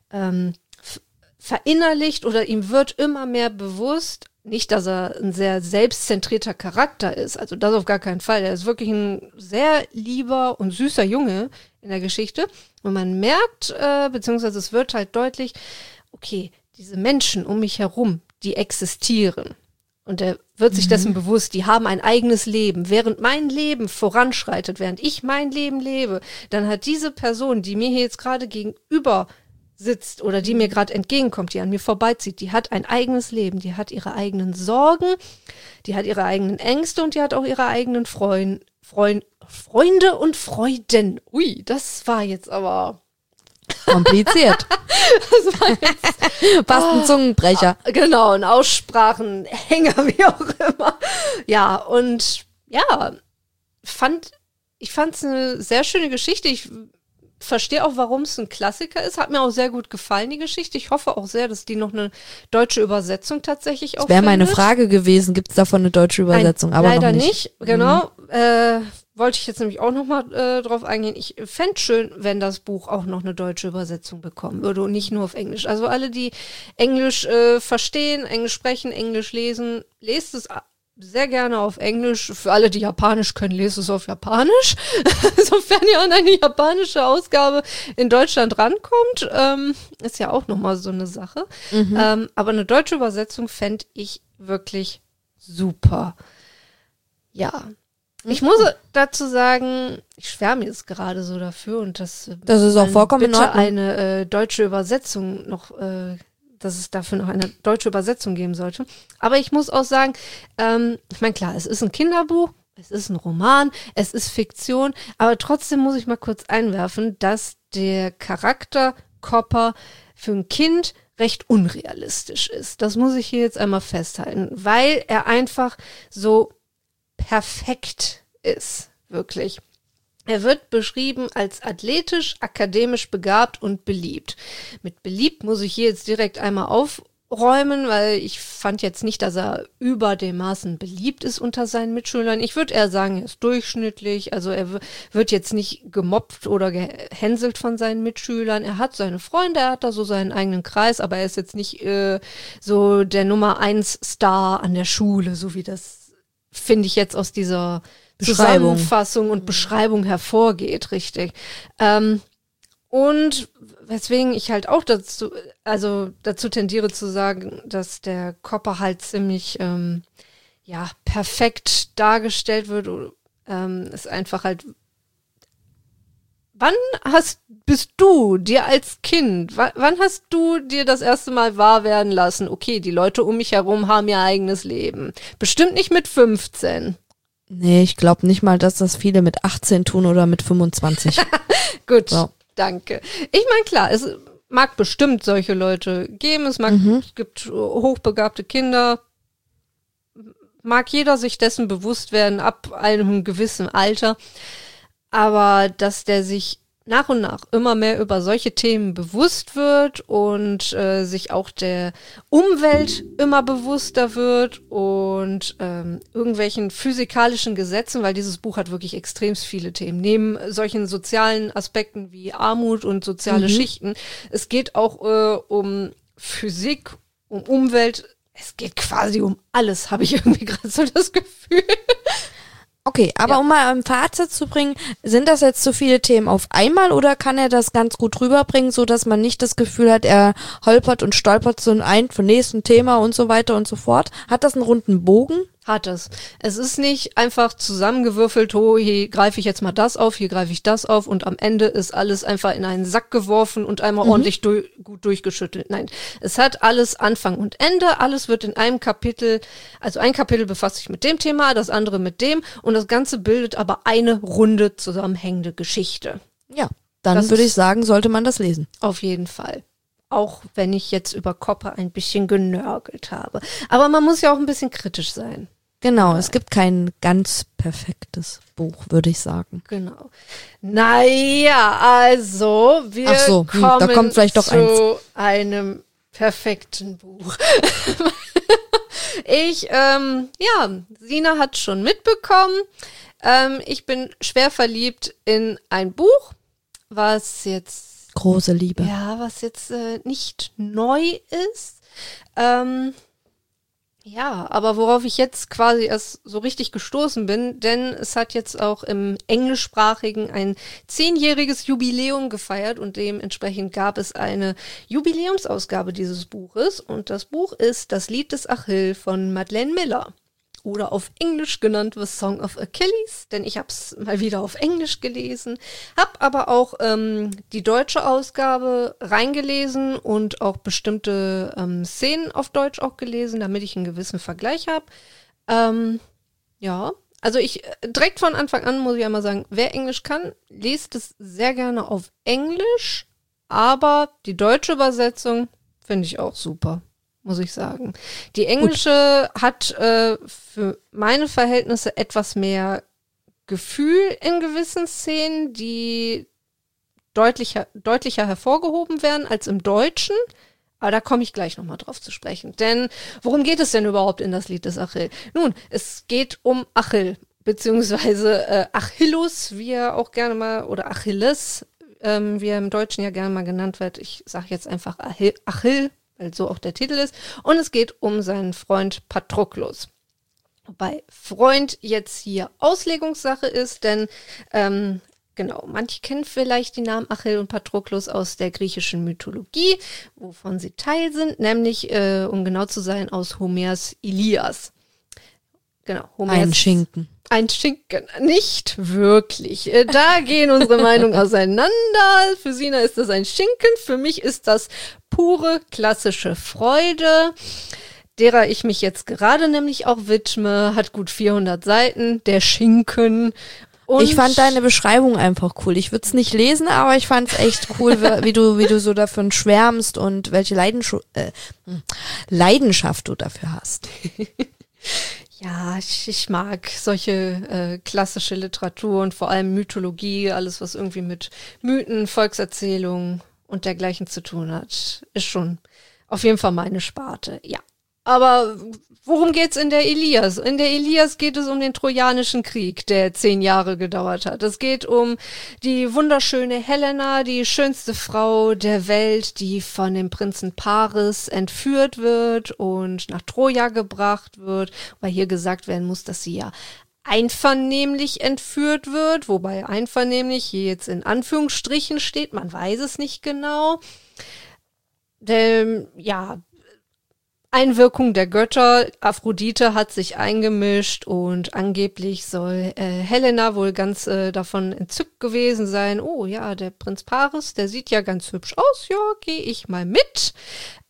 verinnerlicht oder ihm wird immer mehr bewusst, nicht, dass er ein sehr selbstzentrierter Charakter ist, also das auf gar keinen Fall. Er ist wirklich ein sehr lieber und süßer Junge in der Geschichte. Und man merkt, beziehungsweise es wird halt deutlich, okay, diese Menschen um mich herum, die existieren. Und er wird sich dessen bewusst, die haben ein eigenes Leben. Während mein Leben voranschreitet, während ich mein Leben lebe, dann hat diese Person, die mir hier jetzt gerade gegenüber sitzt oder die mir gerade entgegenkommt, die an mir vorbeizieht, die hat ein eigenes Leben, die hat ihre eigenen Sorgen, die hat ihre eigenen Ängste und die hat auch ihre eigenen Freunde und Freuden. Ui, das war jetzt aber kompliziert. das war jetzt fast ein Zungenbrecher. Genau, ein Aussprachenhänger, wie auch immer. Ja, und ja, ich fand es eine sehr schöne Geschichte. Ich verstehe auch, warum es ein Klassiker ist. Hat mir auch sehr gut gefallen, die Geschichte. Ich hoffe auch sehr, dass die noch eine deutsche Übersetzung tatsächlich auch Das wäre meine Frage gewesen, gibt es davon eine deutsche Übersetzung? Nein, aber leider noch nicht. Genau. Wollte ich jetzt nämlich auch nochmal drauf eingehen. Ich fände schön, wenn das Buch auch noch eine deutsche Übersetzung bekommen würde und nicht nur auf Englisch. Also alle, die Englisch verstehen, Englisch sprechen, Englisch lesen, lest es sehr gerne auf Englisch. Für alle, die Japanisch können, lest es auf Japanisch. Sofern ihr an eine japanische Ausgabe in Deutschland rankommt, ist ja auch nochmal so eine Sache. Aber eine deutsche Übersetzung fände ich wirklich super. Ja. Ich muss dazu sagen, ich schwärme jetzt gerade so dafür und das ist auch vollkommen in bitte Ordnung. eine deutsche Übersetzung noch dass es dafür noch eine deutsche Übersetzung geben sollte. Aber ich muss auch sagen, ich meine, klar, es ist ein Kinderbuch, es ist ein Roman, es ist Fiktion, aber trotzdem muss ich mal kurz einwerfen, dass der Charakter Copper für ein Kind recht unrealistisch ist. Das muss ich hier jetzt einmal festhalten, weil er einfach so perfekt ist, wirklich. Er wird beschrieben als athletisch, akademisch begabt und beliebt. Mit beliebt muss ich hier jetzt direkt einmal aufräumen, weil ich fand jetzt nicht, dass er über dem Maßen beliebt ist unter seinen Mitschülern. Ich würde eher sagen, er ist durchschnittlich, also er wird jetzt nicht gemobbt oder gehänselt von seinen Mitschülern. Er hat seine Freunde, er hat da so seinen eigenen Kreis, aber er ist jetzt nicht so der Nummer 1 Star an der Schule, so wie das, finde ich, jetzt aus dieser Zusammenfassung und Beschreibung hervorgeht, richtig. Und weswegen ich halt auch dazu tendiere zu sagen, dass der Copper halt ziemlich perfekt dargestellt wird. Ist einfach halt, bist du dir als Kind, wann hast du dir das erste Mal wahr werden lassen, okay, die Leute um mich herum haben ihr eigenes Leben. Bestimmt nicht mit 15. Nee, ich glaube nicht mal, dass das viele mit 18 tun oder mit 25. Gut, So. Danke. Ich meine, klar, es mag bestimmt solche Leute geben. Es gibt hochbegabte Kinder. Mag jeder sich dessen bewusst werden, ab einem gewissen Alter. Aber dass der sich nach und nach immer mehr über solche Themen bewusst wird und sich auch der Umwelt immer bewusster wird und irgendwelchen physikalischen Gesetzen, weil dieses Buch hat wirklich extrem viele Themen, neben solchen sozialen Aspekten wie Armut und soziale Schichten. Es geht auch um Physik, um Umwelt, es geht quasi um alles, habe ich irgendwie gerade so das Gefühl. Okay, aber um mal ein Fazit zu bringen, sind das jetzt so viele Themen auf einmal oder kann er das ganz gut rüberbringen, so dass man nicht das Gefühl hat, er holpert und stolpert so ein vom nächsten Thema und so weiter und so fort? Hat das einen runden Bogen? Hat es. Es ist nicht einfach zusammengewürfelt, oh, hier greife ich jetzt mal das auf, hier greife ich das auf und am Ende ist alles einfach in einen Sack geworfen und einmal ordentlich gut durchgeschüttelt. Nein, es hat alles Anfang und Ende, alles wird in einem Kapitel, also ein Kapitel befasst sich mit dem Thema, das andere mit dem und das Ganze bildet aber eine runde zusammenhängende Geschichte. Ja, dann würde ich sagen, sollte man das lesen. Auf jeden Fall. Auch wenn ich jetzt über Koppe ein bisschen genörgelt habe. Aber man muss ja auch ein bisschen kritisch sein. Genau, es gibt kein ganz perfektes Buch, würde ich sagen. Genau. Naja, also wir kommen da kommt vielleicht doch zu einem perfekten Buch. Sina hat schon mitbekommen. Ich bin schwer verliebt in ein Buch, was jetzt große Liebe. Ja, was jetzt nicht neu ist. Aber worauf ich jetzt quasi erst so richtig gestoßen bin, denn es hat jetzt auch im Englischsprachigen ein 10-jähriges Jubiläum gefeiert und dementsprechend gab es eine Jubiläumsausgabe dieses Buches und das Buch ist Das Lied des Achill von Madeline Miller. Oder auf Englisch genannt The Song of Achilles, denn ich habe es mal wieder auf Englisch gelesen, habe aber auch die deutsche Ausgabe reingelesen und auch bestimmte Szenen auf Deutsch auch gelesen, damit ich einen gewissen Vergleich habe. Also ich direkt von Anfang an muss ich einmal sagen, wer Englisch kann, liest es sehr gerne auf Englisch, aber die deutsche Übersetzung finde ich auch super. Muss ich sagen. Die englische hat für meine Verhältnisse etwas mehr Gefühl in gewissen Szenen, die deutlicher hervorgehoben werden als im Deutschen. Aber da komme ich gleich nochmal drauf zu sprechen. Denn worum geht es denn überhaupt in das Lied des Achill? Nun, es geht um Achill, beziehungsweise Achillus, wie er auch gerne mal, oder Achilles, wie er im Deutschen ja gerne mal genannt wird. Ich sage jetzt einfach Achill, weil so auch der Titel ist. Und es geht um seinen Freund Patroklos. Wobei Freund jetzt hier Auslegungssache ist, denn manche kennen vielleicht die Namen Achill und Patroklos aus der griechischen Mythologie, wovon sie Teil sind, nämlich, um genau zu sein, aus Homers Ilias. Genau, Homers. Ein Schinken. Ein Schinken, nicht wirklich. Da gehen unsere Meinungen auseinander. Für Sina ist das ein Schinken, für mich ist das pure klassische Freude, derer ich mich jetzt gerade nämlich auch widme, hat gut 400 Seiten, der Schinken. Und ich fand deine Beschreibung einfach cool. Ich würde es nicht lesen, aber ich fand es echt cool, wie du so davon schwärmst und welche Leidenschaft du dafür hast. Ja, ich mag solche klassische Literatur und vor allem Mythologie, alles was irgendwie mit Mythen, Volkserzählungen und dergleichen zu tun hat, ist schon auf jeden Fall meine Sparte, ja. Aber worum geht's in der Ilias? In der Ilias geht es um den Trojanischen Krieg, der 10 Jahre gedauert hat. Es geht um die wunderschöne Helena, die schönste Frau der Welt, die von dem Prinzen Paris entführt wird und nach Troja gebracht wird, weil hier gesagt werden muss, dass sie ja einvernehmlich entführt wird, wobei einvernehmlich hier jetzt in Anführungsstrichen steht, man weiß es nicht genau. Einwirkung der Götter, Aphrodite hat sich eingemischt und angeblich soll Helena wohl ganz davon entzückt gewesen sein. Oh ja, der Prinz Paris, der sieht ja ganz hübsch aus, ja, gehe ich mal mit.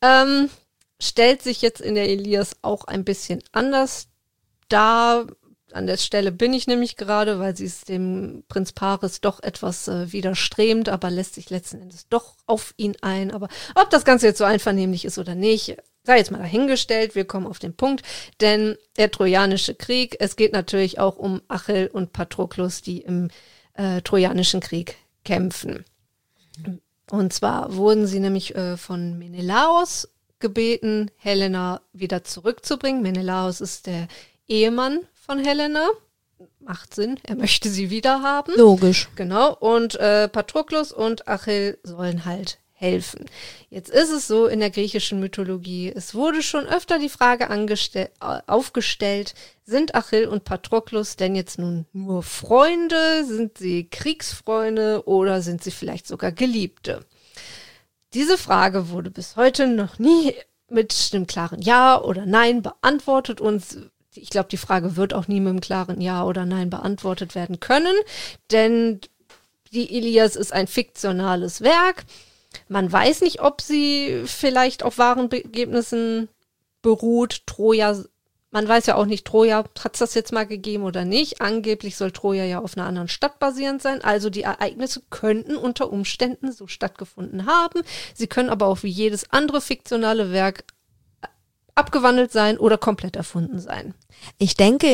Stellt sich jetzt in der Ilias auch ein bisschen anders dar. An der Stelle bin ich nämlich gerade, weil sie ist dem Prinz Paris doch etwas widerstrebt, aber lässt sich letzten Endes doch auf ihn ein. Aber ob das Ganze jetzt so einvernehmlich ist oder nicht, sei jetzt mal dahingestellt, wir kommen auf den Punkt. Denn der Trojanische Krieg, es geht natürlich auch um Achill und Patroklos, die im Trojanischen Krieg kämpfen. Und zwar wurden sie nämlich von Menelaos gebeten, Helena wieder zurückzubringen. Menelaos ist der Ehemann von Helena. Macht Sinn, er möchte sie wieder haben. Logisch. Genau, und Patroklos und Achill sollen halt helfen. Jetzt ist es so in der griechischen Mythologie, es wurde schon öfter die Frage aufgestellt, sind Achill und Patroklos denn jetzt nun nur Freunde, sind sie Kriegsfreunde oder sind sie vielleicht sogar Geliebte? Diese Frage wurde bis heute noch nie mit einem klaren Ja oder Nein beantwortet und ich glaube, die Frage wird auch nie mit einem klaren Ja oder Nein beantwortet werden können, denn die Ilias ist ein fiktionales Werk. Man weiß nicht, ob sie vielleicht auf wahren Begebnissen beruht. Man weiß ja auch nicht, Troja, hat es das jetzt mal gegeben oder nicht? Angeblich soll Troja ja auf einer anderen Stadt basierend sein. Also die Ereignisse könnten unter Umständen so stattgefunden haben. Sie können aber auch wie jedes andere fiktionale Werk abgewandelt sein oder komplett erfunden sein. Ich denke,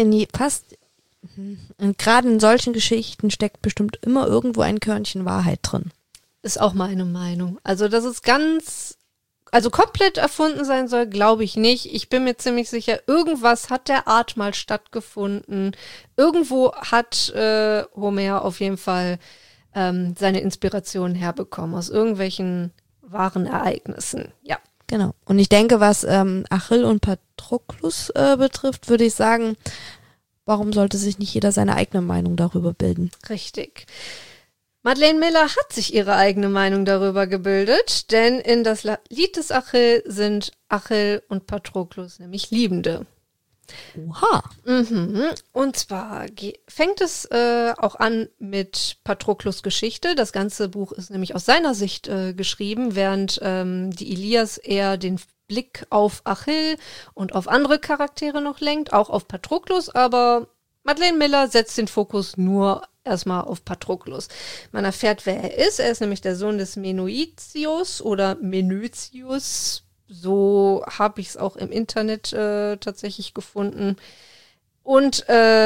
gerade in solchen Geschichten steckt bestimmt immer irgendwo ein Körnchen Wahrheit drin. Ist auch meine Meinung. Also, dass es komplett erfunden sein soll, glaube ich nicht. Ich bin mir ziemlich sicher, irgendwas hat der Art mal stattgefunden. Irgendwo hat Homer auf jeden Fall seine Inspiration herbekommen, aus irgendwelchen wahren Ereignissen. Ja. Genau. Und ich denke, was Achill und Patroklos betrifft, würde ich sagen, warum sollte sich nicht jeder seine eigene Meinung darüber bilden? Richtig. Madeleine Miller hat sich ihre eigene Meinung darüber gebildet, denn in das Lied des Achill sind Achill und Patroklos nämlich Liebende. Oha. Und zwar fängt es auch an mit Patroklos Geschichte. Das ganze Buch ist nämlich aus seiner Sicht geschrieben, während die Ilias eher den Blick auf Achill und auf andere Charaktere noch lenkt, auch auf Patroklos, aber Madeleine Miller setzt den Fokus nur erstmal auf Patroklos. Man erfährt, wer er ist. Er ist nämlich der Sohn des Menoetius oder Menötius. So habe ich es auch im Internet tatsächlich gefunden. Und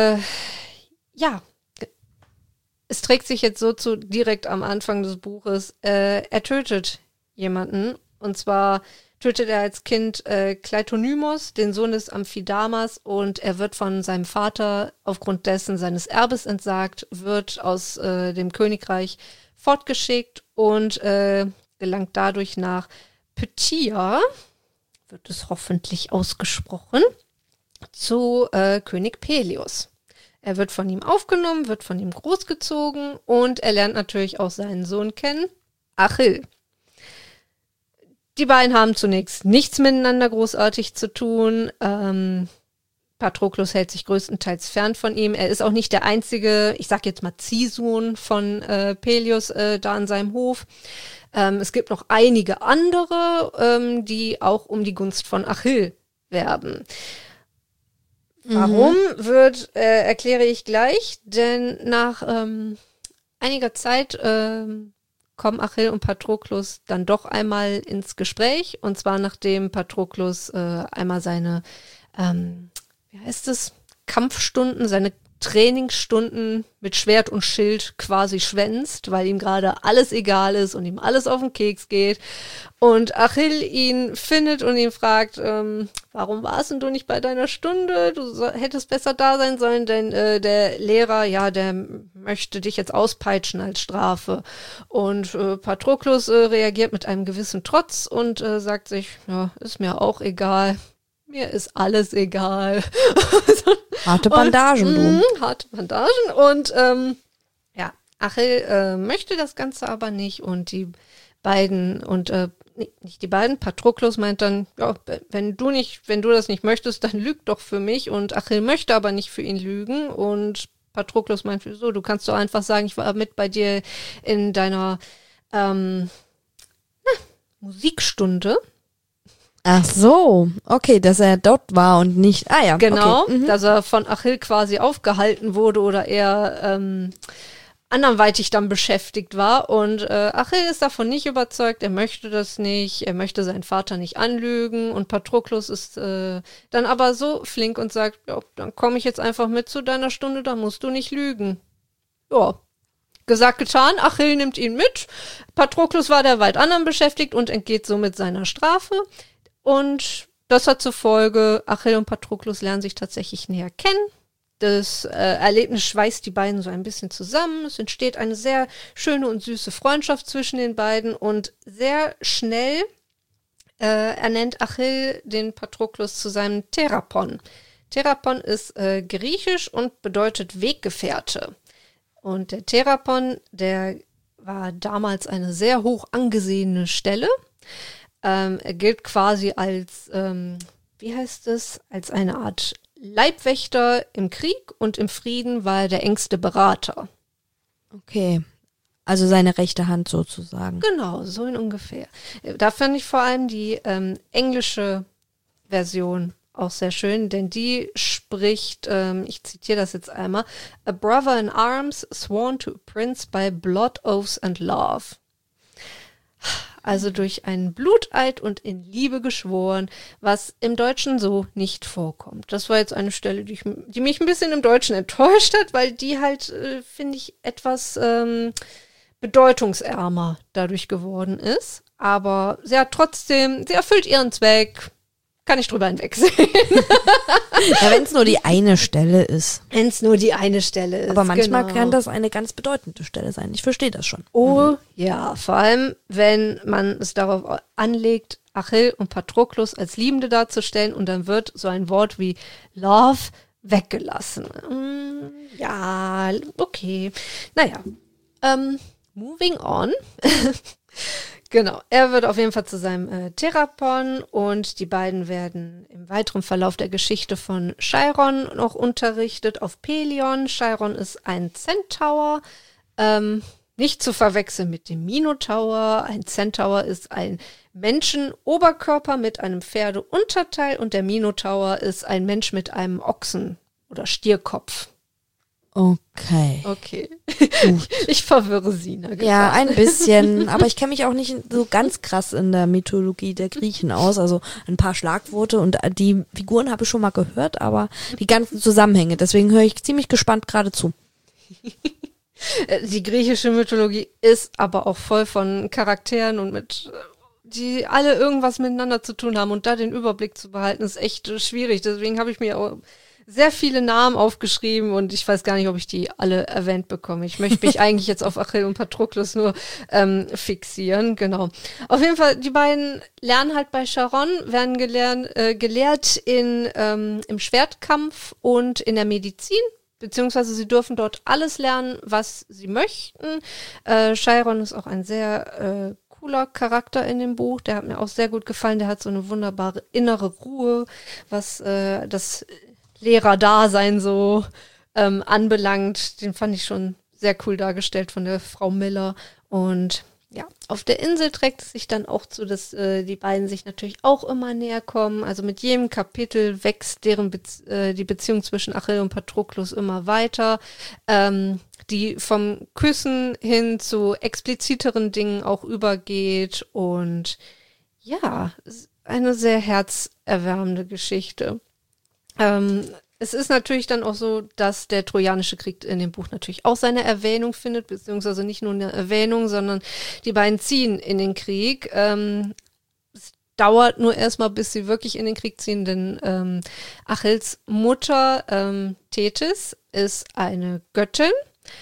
es trägt sich jetzt so zu direkt am Anfang des Buches. Er tötet jemanden. Und zwar tötet er als Kind Kleitonymos, den Sohn des Amphidamas, und er wird von seinem Vater aufgrund dessen seines Erbes entsagt, wird aus dem Königreich fortgeschickt und gelangt dadurch nach Phthia, wird es hoffentlich ausgesprochen, zu König Peleus. Er wird von ihm aufgenommen, wird von ihm großgezogen und er lernt natürlich auch seinen Sohn kennen, Achill. Die beiden haben zunächst nichts miteinander großartig zu tun. Patroklos hält sich größtenteils fern von ihm. Er ist auch nicht der einzige, ich sag jetzt mal Ziehsohn von Peleus da an seinem Hof. Es gibt noch einige andere, die auch um die Gunst von Achill werben. Warum erkläre ich gleich, denn nach einiger Zeit kommen Achill und Patroklos dann doch einmal ins Gespräch, und zwar nachdem Patroklos einmal seine, Kampfstunden, seine Trainingsstunden mit Schwert und Schild quasi schwänzt, weil ihm gerade alles egal ist und ihm alles auf den Keks geht. Und Achill ihn findet und ihn fragt, warum warst denn du nicht bei deiner Stunde? Du hättest besser da sein sollen, denn der Lehrer, ja, der möchte dich jetzt auspeitschen als Strafe. Und Patroklos reagiert mit einem gewissen Trotz und sagt sich, ja, ist mir auch egal. Mir ist alles egal. Harte Bandagen, du. Harte Bandagen. Und Achill möchte das Ganze aber nicht. Und die beiden, nicht die beiden, Patroklos meint dann, ja, wenn du das nicht möchtest, dann lüg doch für mich. Und Achill möchte aber nicht für ihn lügen. Und Patroklos meint, wieso, du kannst doch einfach sagen, ich war mit bei dir in deiner Musikstunde. Ach so, okay, dass er dort war und nicht. Ah ja, Genau, okay. dass er von Achill quasi aufgehalten wurde oder eher anderweitig dann beschäftigt war. Und Achill ist davon nicht überzeugt, er möchte das nicht, er möchte seinen Vater nicht anlügen. Und Patroklos ist dann aber so flink und sagt, ja, dann komme ich jetzt einfach mit zu deiner Stunde, da musst du nicht lügen. Ja, gesagt, getan, Achill nimmt ihn mit. Patroklos war derweil anderen beschäftigt und entgeht somit seiner Strafe. Und das hat zur Folge, Achill und Patroklos lernen sich tatsächlich näher kennen. Das Erlebnis schweißt die beiden so ein bisschen zusammen. Es entsteht eine sehr schöne und süße Freundschaft zwischen den beiden und sehr schnell ernennt Achill den Patroklos zu seinem Therapon. Therapon ist griechisch und bedeutet Weggefährte. Und der Therapon, der war damals eine sehr hoch angesehene Stelle. Er gilt quasi als, wie heißt es, als eine Art Leibwächter im Krieg und im Frieden war er der engste Berater. Okay, also seine rechte Hand sozusagen. Genau, so in ungefähr. Da finde ich vor allem die englische Version auch sehr schön, denn die spricht, ich zitiere das jetzt einmal, "A brother in arms sworn to a prince by blood, oaths and love." Also durch einen Bluteid und in Liebe geschworen, was im Deutschen so nicht vorkommt. Das war jetzt eine Stelle, die mich ein bisschen im Deutschen enttäuscht hat, weil die halt, finde ich, etwas bedeutungsärmer dadurch geworden ist. Aber sie erfüllt ihren Zweck. Kann ich drüber hinwegsehen. Ja, wenn es nur die eine Stelle ist. Wenn es nur die eine Stelle ist. Aber manchmal genau. kann das eine ganz bedeutende Stelle sein. Ich verstehe das schon. Oh ja, vor allem, wenn man es darauf anlegt, Achill und Patroklos als Liebende darzustellen und dann wird so ein Wort wie Love weggelassen. Ja, okay. Naja, moving on. Genau, er wird auf jeden Fall zu seinem Therapon und die beiden werden im weiteren Verlauf der Geschichte von Chiron noch unterrichtet auf Pelion. Chiron ist ein Centaur, nicht zu verwechseln mit dem Minotaur. Ein Centaur ist ein Menschenoberkörper mit einem Pferdeunterteil und der Minotaur ist ein Mensch mit einem Ochsen- oder Stierkopf. Okay. Okay. Ich verwirre Sina. Ja, ein bisschen. Aber ich kenne mich auch nicht so ganz krass in der Mythologie der Griechen aus. Also ein paar Schlagworte und die Figuren habe ich schon mal gehört, aber die ganzen Zusammenhänge. Deswegen höre ich ziemlich gespannt gerade zu. Die griechische Mythologie ist aber auch voll von Charakteren und die alle irgendwas miteinander zu tun haben und da den Überblick zu behalten, ist echt schwierig. Deswegen habe ich mir auch sehr viele Namen aufgeschrieben und ich weiß gar nicht, ob ich die alle erwähnt bekomme. Ich möchte mich eigentlich jetzt auf Achill und Patroklos nur fixieren, genau. Auf jeden Fall, die beiden lernen halt bei Charon, werden gelehrt im Schwertkampf und in der Medizin, beziehungsweise sie dürfen dort alles lernen, was sie möchten. Chiron ist auch ein sehr cooler Charakter in dem Buch, der hat mir auch sehr gut gefallen, der hat so eine wunderbare innere Ruhe, was das Lehrerdasein so anbelangt. Den fand ich schon sehr cool dargestellt von der Frau Miller. Und ja, auf der Insel trägt es sich dann auch zu, dass die beiden sich natürlich auch immer näher kommen. Also mit jedem Kapitel wächst die Beziehung zwischen Achill und Patroklos immer weiter. Die vom Küssen hin zu expliziteren Dingen auch übergeht. Und ja, eine sehr herzerwärmende Geschichte. Es ist natürlich dann auch so, dass der Trojanische Krieg in dem Buch natürlich auch seine Erwähnung findet, beziehungsweise nicht nur eine Erwähnung, sondern die beiden ziehen in den Krieg. Es dauert nur erstmal, bis sie wirklich in den Krieg ziehen, denn Achilles Mutter Thetis ist eine Göttin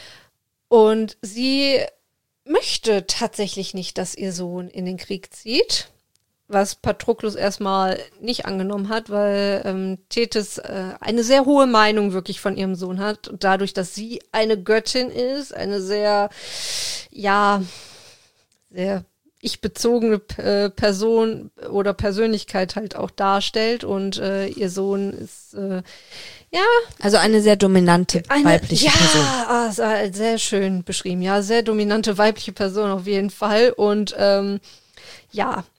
und sie möchte tatsächlich nicht, dass ihr Sohn in den Krieg zieht. Was Patroklos erstmal nicht angenommen hat, weil Thetis eine sehr hohe Meinung wirklich von ihrem Sohn hat. Und dadurch, dass sie eine Göttin ist, eine sehr, ja, sehr ich-bezogene Person oder Persönlichkeit halt auch darstellt. Und ihr Sohn ist, ja. Also eine sehr dominante weibliche Person. Ja, sehr schön beschrieben. Ja, sehr dominante weibliche Person auf jeden Fall. Und ja,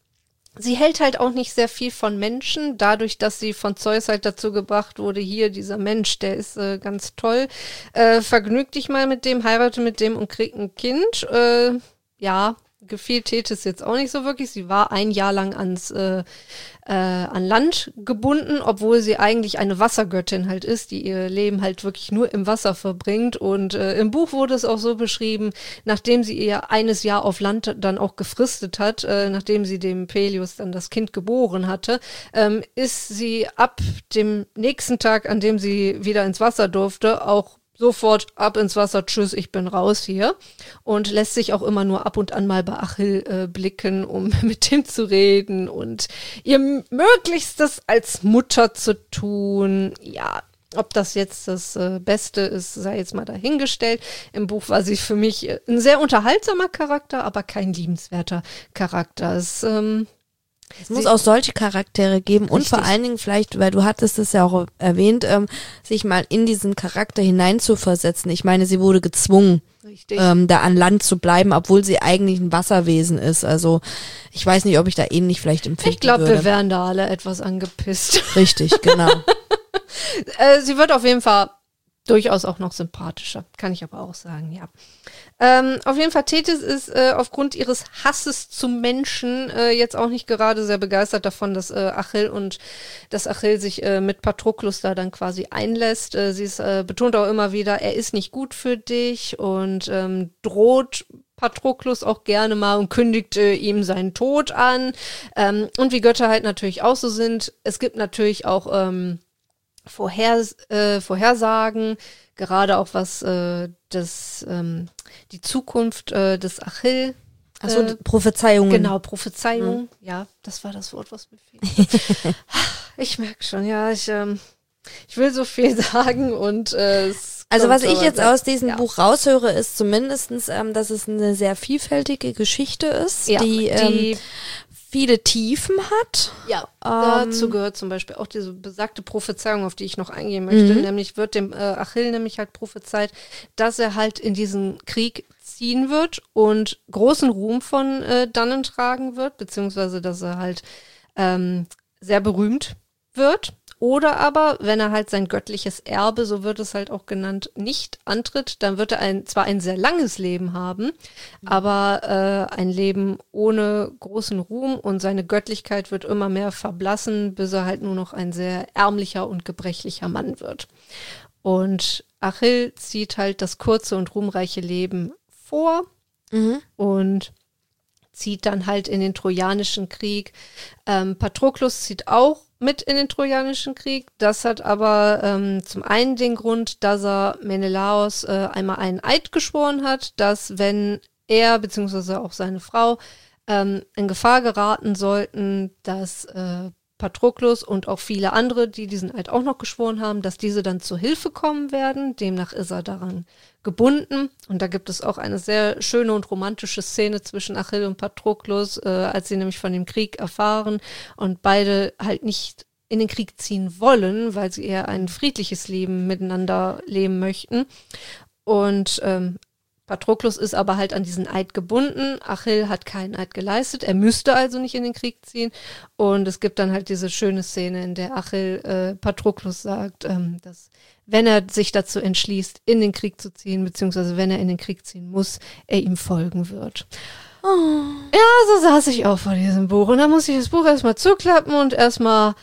Sie hält halt auch nicht sehr viel von Menschen, dadurch, dass sie von Zeus halt dazu gebracht wurde, hier, dieser Mensch, der ist ganz toll, vergnüg dich mal mit dem, heirate mit dem und krieg ein Kind. Ja, gefiel Thetis jetzt auch nicht so wirklich. Sie war ein Jahr lang an Land gebunden, obwohl sie eigentlich eine Wassergöttin halt ist, die ihr Leben halt wirklich nur im Wasser verbringt. Und im Buch wurde es auch so beschrieben, nachdem sie ihr eines Jahr auf Land dann auch gefristet hat, nachdem sie dem Peleus dann das Kind geboren hatte, ist sie ab dem nächsten Tag, an dem sie wieder ins Wasser durfte, auch sofort ab ins Wasser, tschüss, ich bin raus hier. Und lässt sich auch immer nur ab und an mal bei Achill blicken, um mit ihm zu reden und ihr Möglichstes als Mutter zu tun. Ja, ob das jetzt das Beste ist, sei jetzt mal dahingestellt. Im Buch war sie für mich ein sehr unterhaltsamer Charakter, aber kein liebenswerter Charakter. Es muss auch solche Charaktere geben und vor allen Dingen vielleicht, weil du hattest es ja auch erwähnt, sich mal in diesen Charakter hineinzuversetzen. Ich meine, sie wurde gezwungen, da an Land zu bleiben, obwohl sie eigentlich ein Wasserwesen ist. Also ich weiß nicht, ob ich da ähnlich vielleicht empfinden würde. Ich glaube, wir wären da alle etwas angepisst. Richtig, genau. Sie wird auf jeden Fall durchaus auch noch sympathischer, kann ich aber auch sagen, ja. Auf jeden Fall, Thetis ist aufgrund ihres Hasses zum Menschen jetzt auch nicht gerade sehr begeistert davon, dass Achill sich mit Patroklos da dann quasi einlässt. Sie betont auch immer wieder, er ist nicht gut für dich und droht Patroklos auch gerne mal und kündigt ihm seinen Tod an. Und wie Götter halt natürlich auch so sind, es gibt natürlich auch Vorhersagen, gerade auch was die Zukunft des Achill. Achso, Prophezeiungen. Genau, Prophezeiungen. Ja, das war das Wort, was mir fehlt. Ich merke schon, ja, ich will so viel sagen und also was ich jetzt aus diesem Buch raushöre, ist zumindestens, dass es eine sehr vielfältige Geschichte ist, die viele Tiefen hat. Ja, dazu gehört zum Beispiel auch diese besagte Prophezeiung, auf die ich noch eingehen möchte. Nämlich wird dem Achill nämlich halt prophezeit, dass er halt in diesen Krieg ziehen wird und großen Ruhm von dannen tragen wird, beziehungsweise dass er halt sehr berühmt wird. Oder aber, wenn er halt sein göttliches Erbe, so wird es halt auch genannt, nicht antritt, dann wird er zwar ein sehr langes Leben haben, aber ein Leben ohne großen Ruhm und seine Göttlichkeit wird immer mehr verblassen, bis er halt nur noch ein sehr ärmlicher und gebrechlicher Mann wird. Und Achill zieht halt das kurze und ruhmreiche Leben vor und zieht dann halt in den Trojanischen Krieg. Patroklos zieht auch mit in den Trojanischen Krieg. Das hat aber zum einen den Grund, dass er Menelaos einmal einen Eid geschworen hat, dass wenn er bzw. auch seine Frau in Gefahr geraten sollten, dass Patroklos und auch viele andere, die diesen Eid auch noch geschworen haben, dass diese dann zur Hilfe kommen werden. Demnach ist er daran gebunden. Und da gibt es auch eine sehr schöne und romantische Szene zwischen Achill und Patroklos, als sie nämlich von dem Krieg erfahren und beide halt nicht in den Krieg ziehen wollen, weil sie eher ein friedliches Leben miteinander leben möchten. Und Patroklos ist aber halt an diesen Eid gebunden. Achill hat keinen Eid geleistet. Er müsste also nicht in den Krieg ziehen. Und es gibt dann halt diese schöne Szene, in der Achill Patroklos sagt, dass wenn er sich dazu entschließt, in den Krieg zu ziehen, beziehungsweise wenn er in den Krieg ziehen muss, er ihm folgen wird. Oh. Ja, so saß ich auch vor diesem Buch. Und dann musste ich das Buch erstmal zuklappen und erstmal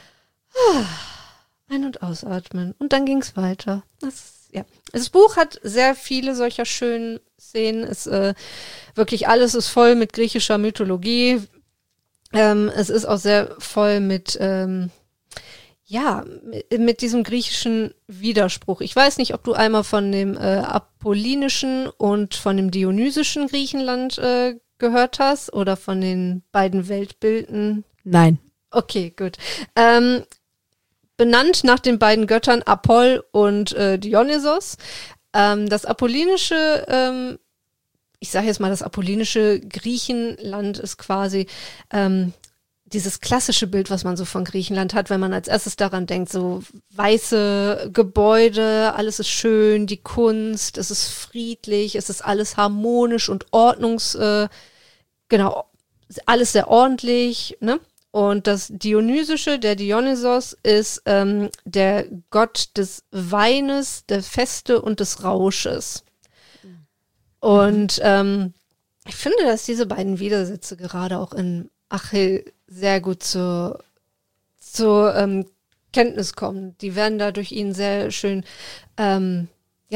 ein- und ausatmen. Und dann ging es weiter. Das Buch hat sehr viele solcher schönen Szenen. Wirklich alles ist voll mit griechischer Mythologie. Es ist auch sehr voll mit diesem griechischen Widerspruch. Ich weiß nicht, ob du einmal von dem apollinischen und von dem dionysischen Griechenland gehört hast oder von den beiden Weltbilden. Nein. Okay, gut. Benannt nach den beiden Göttern Apoll und Dionysos. Das apollinische, ich sage jetzt mal, das apollinische Griechenland ist quasi dieses klassische Bild, was man so von Griechenland hat, wenn man als erstes daran denkt, so weiße Gebäude, alles ist schön, die Kunst, es ist friedlich, es ist alles harmonisch und alles sehr ordentlich, ne? Und das Dionysische, der Dionysos, ist der Gott des Weines, der Feste und des Rausches. Und ich finde, dass diese beiden Widersätze gerade auch in Achill sehr gut zur Kenntnis kommen. Die werden da durch ihn sehr schön, beschrieben.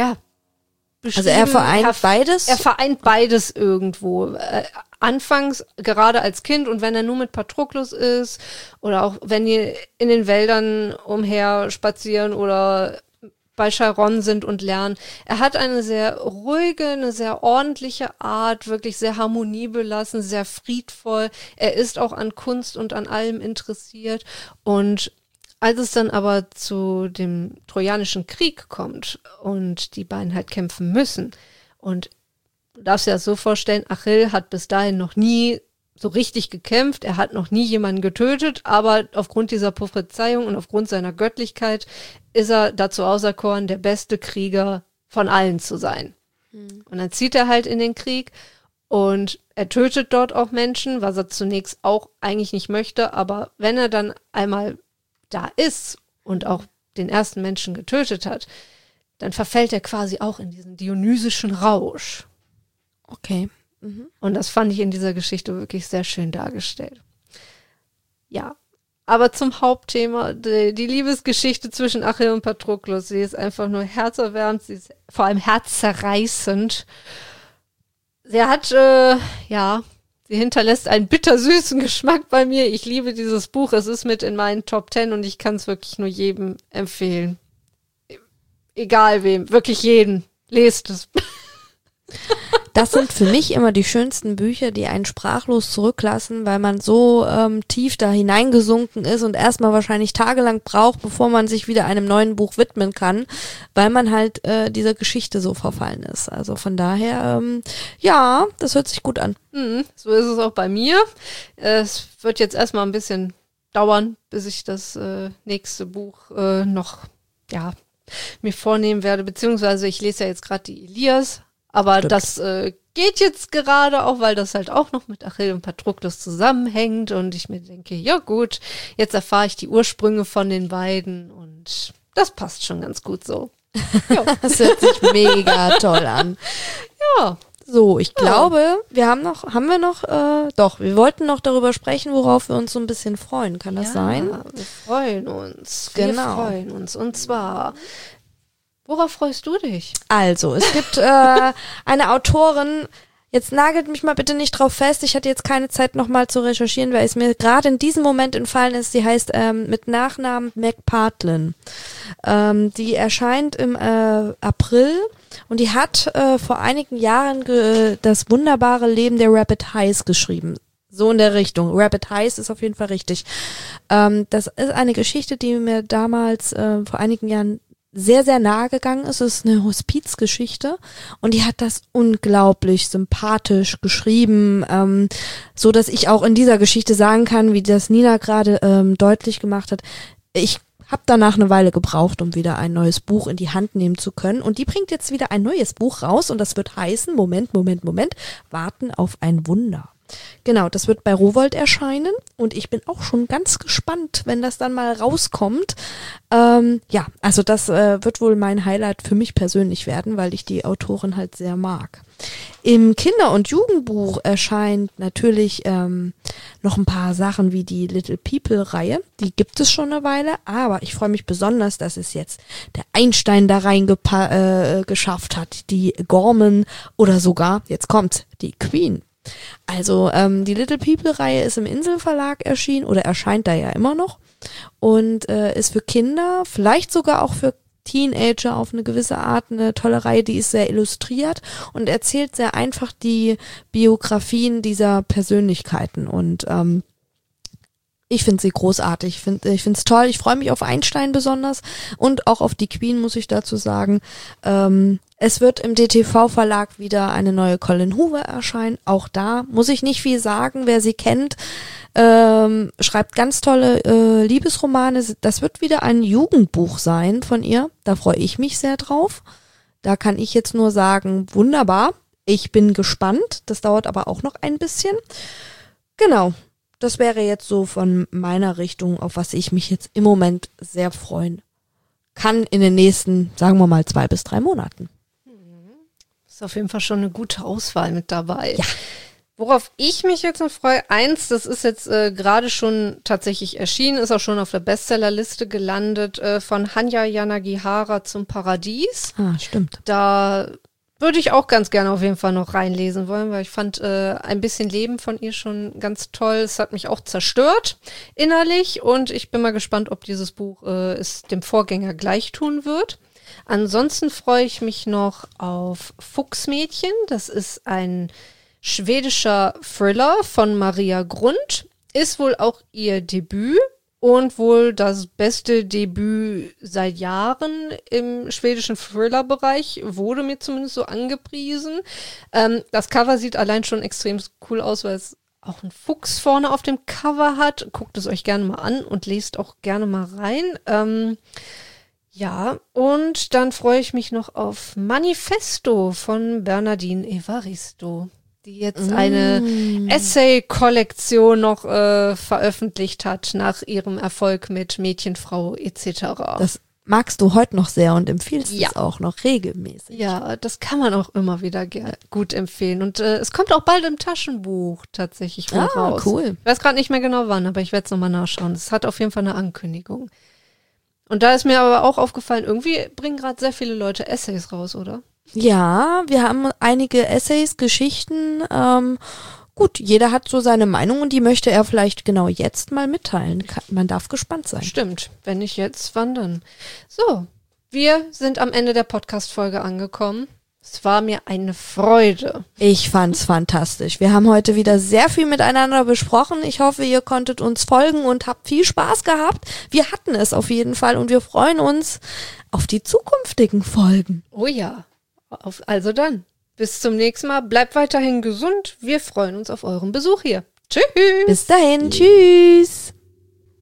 Also er vereint beides? Er vereint beides irgendwo. Anfangs, gerade als Kind und wenn er nur mit Patroklos ist oder auch wenn die in den Wäldern umher spazieren oder bei Chiron sind und lernen. Er hat eine sehr ruhige, eine sehr ordentliche Art, wirklich sehr harmoniebelassen, sehr friedvoll. Er ist auch an Kunst und an allem interessiert. Und als es dann aber zu dem Trojanischen Krieg kommt und die beiden halt kämpfen müssen und du darfst dir das so vorstellen, Achill hat bis dahin noch nie so richtig gekämpft, er hat noch nie jemanden getötet, aber aufgrund dieser Prophezeiung und aufgrund seiner Göttlichkeit ist er dazu auserkoren, der beste Krieger von allen zu sein. Und dann zieht er halt in den Krieg und er tötet dort auch Menschen, was er zunächst auch eigentlich nicht möchte, aber wenn er dann einmal da ist und auch den ersten Menschen getötet hat, dann verfällt er quasi auch in diesen dionysischen Rausch. Okay. Und das fand ich in dieser Geschichte wirklich sehr schön dargestellt. Ja, aber zum Hauptthema, die Liebesgeschichte zwischen Achill und Patroklos, sie ist einfach nur herzerwärmend, sie ist vor allem herzzerreißend. Sie hat, sie hinterlässt einen bittersüßen Geschmack bei mir. Ich liebe dieses Buch, es ist mit in meinen Top 10 und ich kann es wirklich nur jedem empfehlen. Egal wem, wirklich jeden. Lest es. Das sind für mich immer die schönsten Bücher, die einen sprachlos zurücklassen, weil man so tief da hineingesunken ist und erstmal wahrscheinlich tagelang braucht, bevor man sich wieder einem neuen Buch widmen kann, weil man halt dieser Geschichte so verfallen ist. Also von daher, das hört sich gut an. So ist es auch bei mir. Es wird jetzt erstmal ein bisschen dauern, bis ich das nächste Buch mir vornehmen werde, beziehungsweise ich lese ja jetzt gerade die Ilias. Aber Stimmt. Das geht jetzt gerade auch, weil das halt auch noch mit Achill und Patroklos zusammenhängt und ich mir denke, ja gut, jetzt erfahre ich die Ursprünge von den beiden und das passt schon ganz gut so. Das hört sich mega toll an. Ja. So, ich glaube, wir wollten noch darüber sprechen, worauf wir uns so ein bisschen freuen. Kann das sein? Wir freuen uns. Genau. Wir freuen uns. Und zwar... Worauf freust du dich? Also, es gibt eine Autorin, jetzt nagelt mich mal bitte nicht drauf fest, ich hatte jetzt keine Zeit nochmal zu recherchieren, weil es mir gerade in diesem Moment entfallen ist, die heißt mit Nachnamen McPartlin. Die erscheint im April und die hat vor einigen Jahren das wunderbare Leben der Rapid Highs geschrieben. So in der Richtung. Rapid Highs ist auf jeden Fall richtig. Das ist eine Geschichte, die mir damals vor einigen Jahren sehr, sehr nahe gegangen ist. Es ist eine Hospizgeschichte und die hat das unglaublich sympathisch geschrieben, so dass ich auch in dieser Geschichte sagen kann, wie das Nina gerade deutlich gemacht hat, ich habe danach eine Weile gebraucht, um wieder ein neues Buch in die Hand nehmen zu können und die bringt jetzt wieder ein neues Buch raus und das wird heißen, Moment, warten auf ein Wunder. Genau, das wird bei Rowohlt erscheinen und ich bin auch schon ganz gespannt, wenn das dann mal rauskommt. Also das wird wohl mein Highlight für mich persönlich werden, weil ich die Autorin halt sehr mag. Im Kinder- und Jugendbuch erscheint natürlich noch ein paar Sachen wie die Little People-Reihe. Die gibt es schon eine Weile, aber ich freue mich besonders, dass es jetzt der Einstein da rein geschafft hat, die Gorman oder sogar, jetzt kommt, die Queen. Also die Little People-Reihe ist im Inselverlag erschienen oder erscheint da ja immer noch und ist für Kinder, vielleicht sogar auch für Teenager auf eine gewisse Art eine tolle Reihe, die ist sehr illustriert und erzählt sehr einfach die Biografien dieser Persönlichkeiten und ich finde sie großartig, ich finde es toll, ich freue mich auf Einstein besonders und auch auf die Queen, muss ich dazu sagen. Es wird im DTV-Verlag wieder eine neue Colin Hoover erscheinen, auch da muss ich nicht viel sagen, wer sie kennt, schreibt ganz tolle Liebesromane, das wird wieder ein Jugendbuch sein von ihr, da freue ich mich sehr drauf, da kann ich jetzt nur sagen, wunderbar, ich bin gespannt, das dauert aber auch noch ein bisschen, genau. das wäre jetzt so von meiner Richtung, auf was ich mich jetzt im Moment sehr freuen kann in den nächsten, sagen wir mal, 2 bis 3 Monaten. Ist auf jeden Fall schon eine gute Auswahl mit dabei. Ja. Worauf ich mich jetzt noch freue, das ist jetzt gerade schon tatsächlich erschienen, ist auch schon auf der Bestsellerliste gelandet, von Hanya Yanagihara zum Paradies. Ah, stimmt. Da würde ich auch ganz gerne auf jeden Fall noch reinlesen wollen, weil ich fand ein bisschen Leben von ihr schon ganz toll. Es hat mich auch zerstört innerlich und ich bin mal gespannt, ob dieses Buch es dem Vorgänger gleich tun wird. Ansonsten freue ich mich noch auf Fuchsmädchen. Das ist ein schwedischer Thriller von Maria Grund. Ist wohl auch ihr Debüt und wohl das beste Debüt seit Jahren im schwedischen Thriller-Bereich, wurde mir zumindest so angepriesen. Das Cover sieht allein schon extrem cool aus, weil es auch einen Fuchs vorne auf dem Cover hat. Guckt es euch gerne mal an und lest auch gerne mal rein. Ja, und dann freue ich mich noch auf Manifesto von Bernardine Evaristo, die jetzt eine Essay-Kollektion noch veröffentlicht hat nach ihrem Erfolg mit Mädchenfrau etc. Das magst du heute noch sehr und empfiehlst Ja. es auch noch regelmäßig. Ja, das kann man auch immer wieder gut empfehlen. Und es kommt auch bald im Taschenbuch tatsächlich wohl raus. Cool. Ich weiß gerade nicht mehr genau wann, aber ich werde es nochmal nachschauen. Es hat auf jeden Fall eine Ankündigung. Und da ist mir aber auch aufgefallen, irgendwie bringen gerade sehr viele Leute Essays raus, oder? Ja, wir haben einige Essays, Geschichten. Gut, jeder hat so seine Meinung und die möchte er vielleicht genau jetzt mal mitteilen. Man darf gespannt sein. Stimmt. Wenn nicht jetzt, wann dann? So, wir sind am Ende der Podcast-Folge angekommen. Es war mir eine Freude. Ich fand's fantastisch. Wir haben heute wieder sehr viel miteinander besprochen. Ich hoffe, ihr konntet uns folgen und habt viel Spaß gehabt. Wir hatten es auf jeden Fall und wir freuen uns auf die zukünftigen Folgen. Oh ja. Also dann, bis zum nächsten Mal. Bleibt weiterhin gesund. Wir freuen uns auf euren Besuch hier. Tschüss. Bis dahin, tschüss.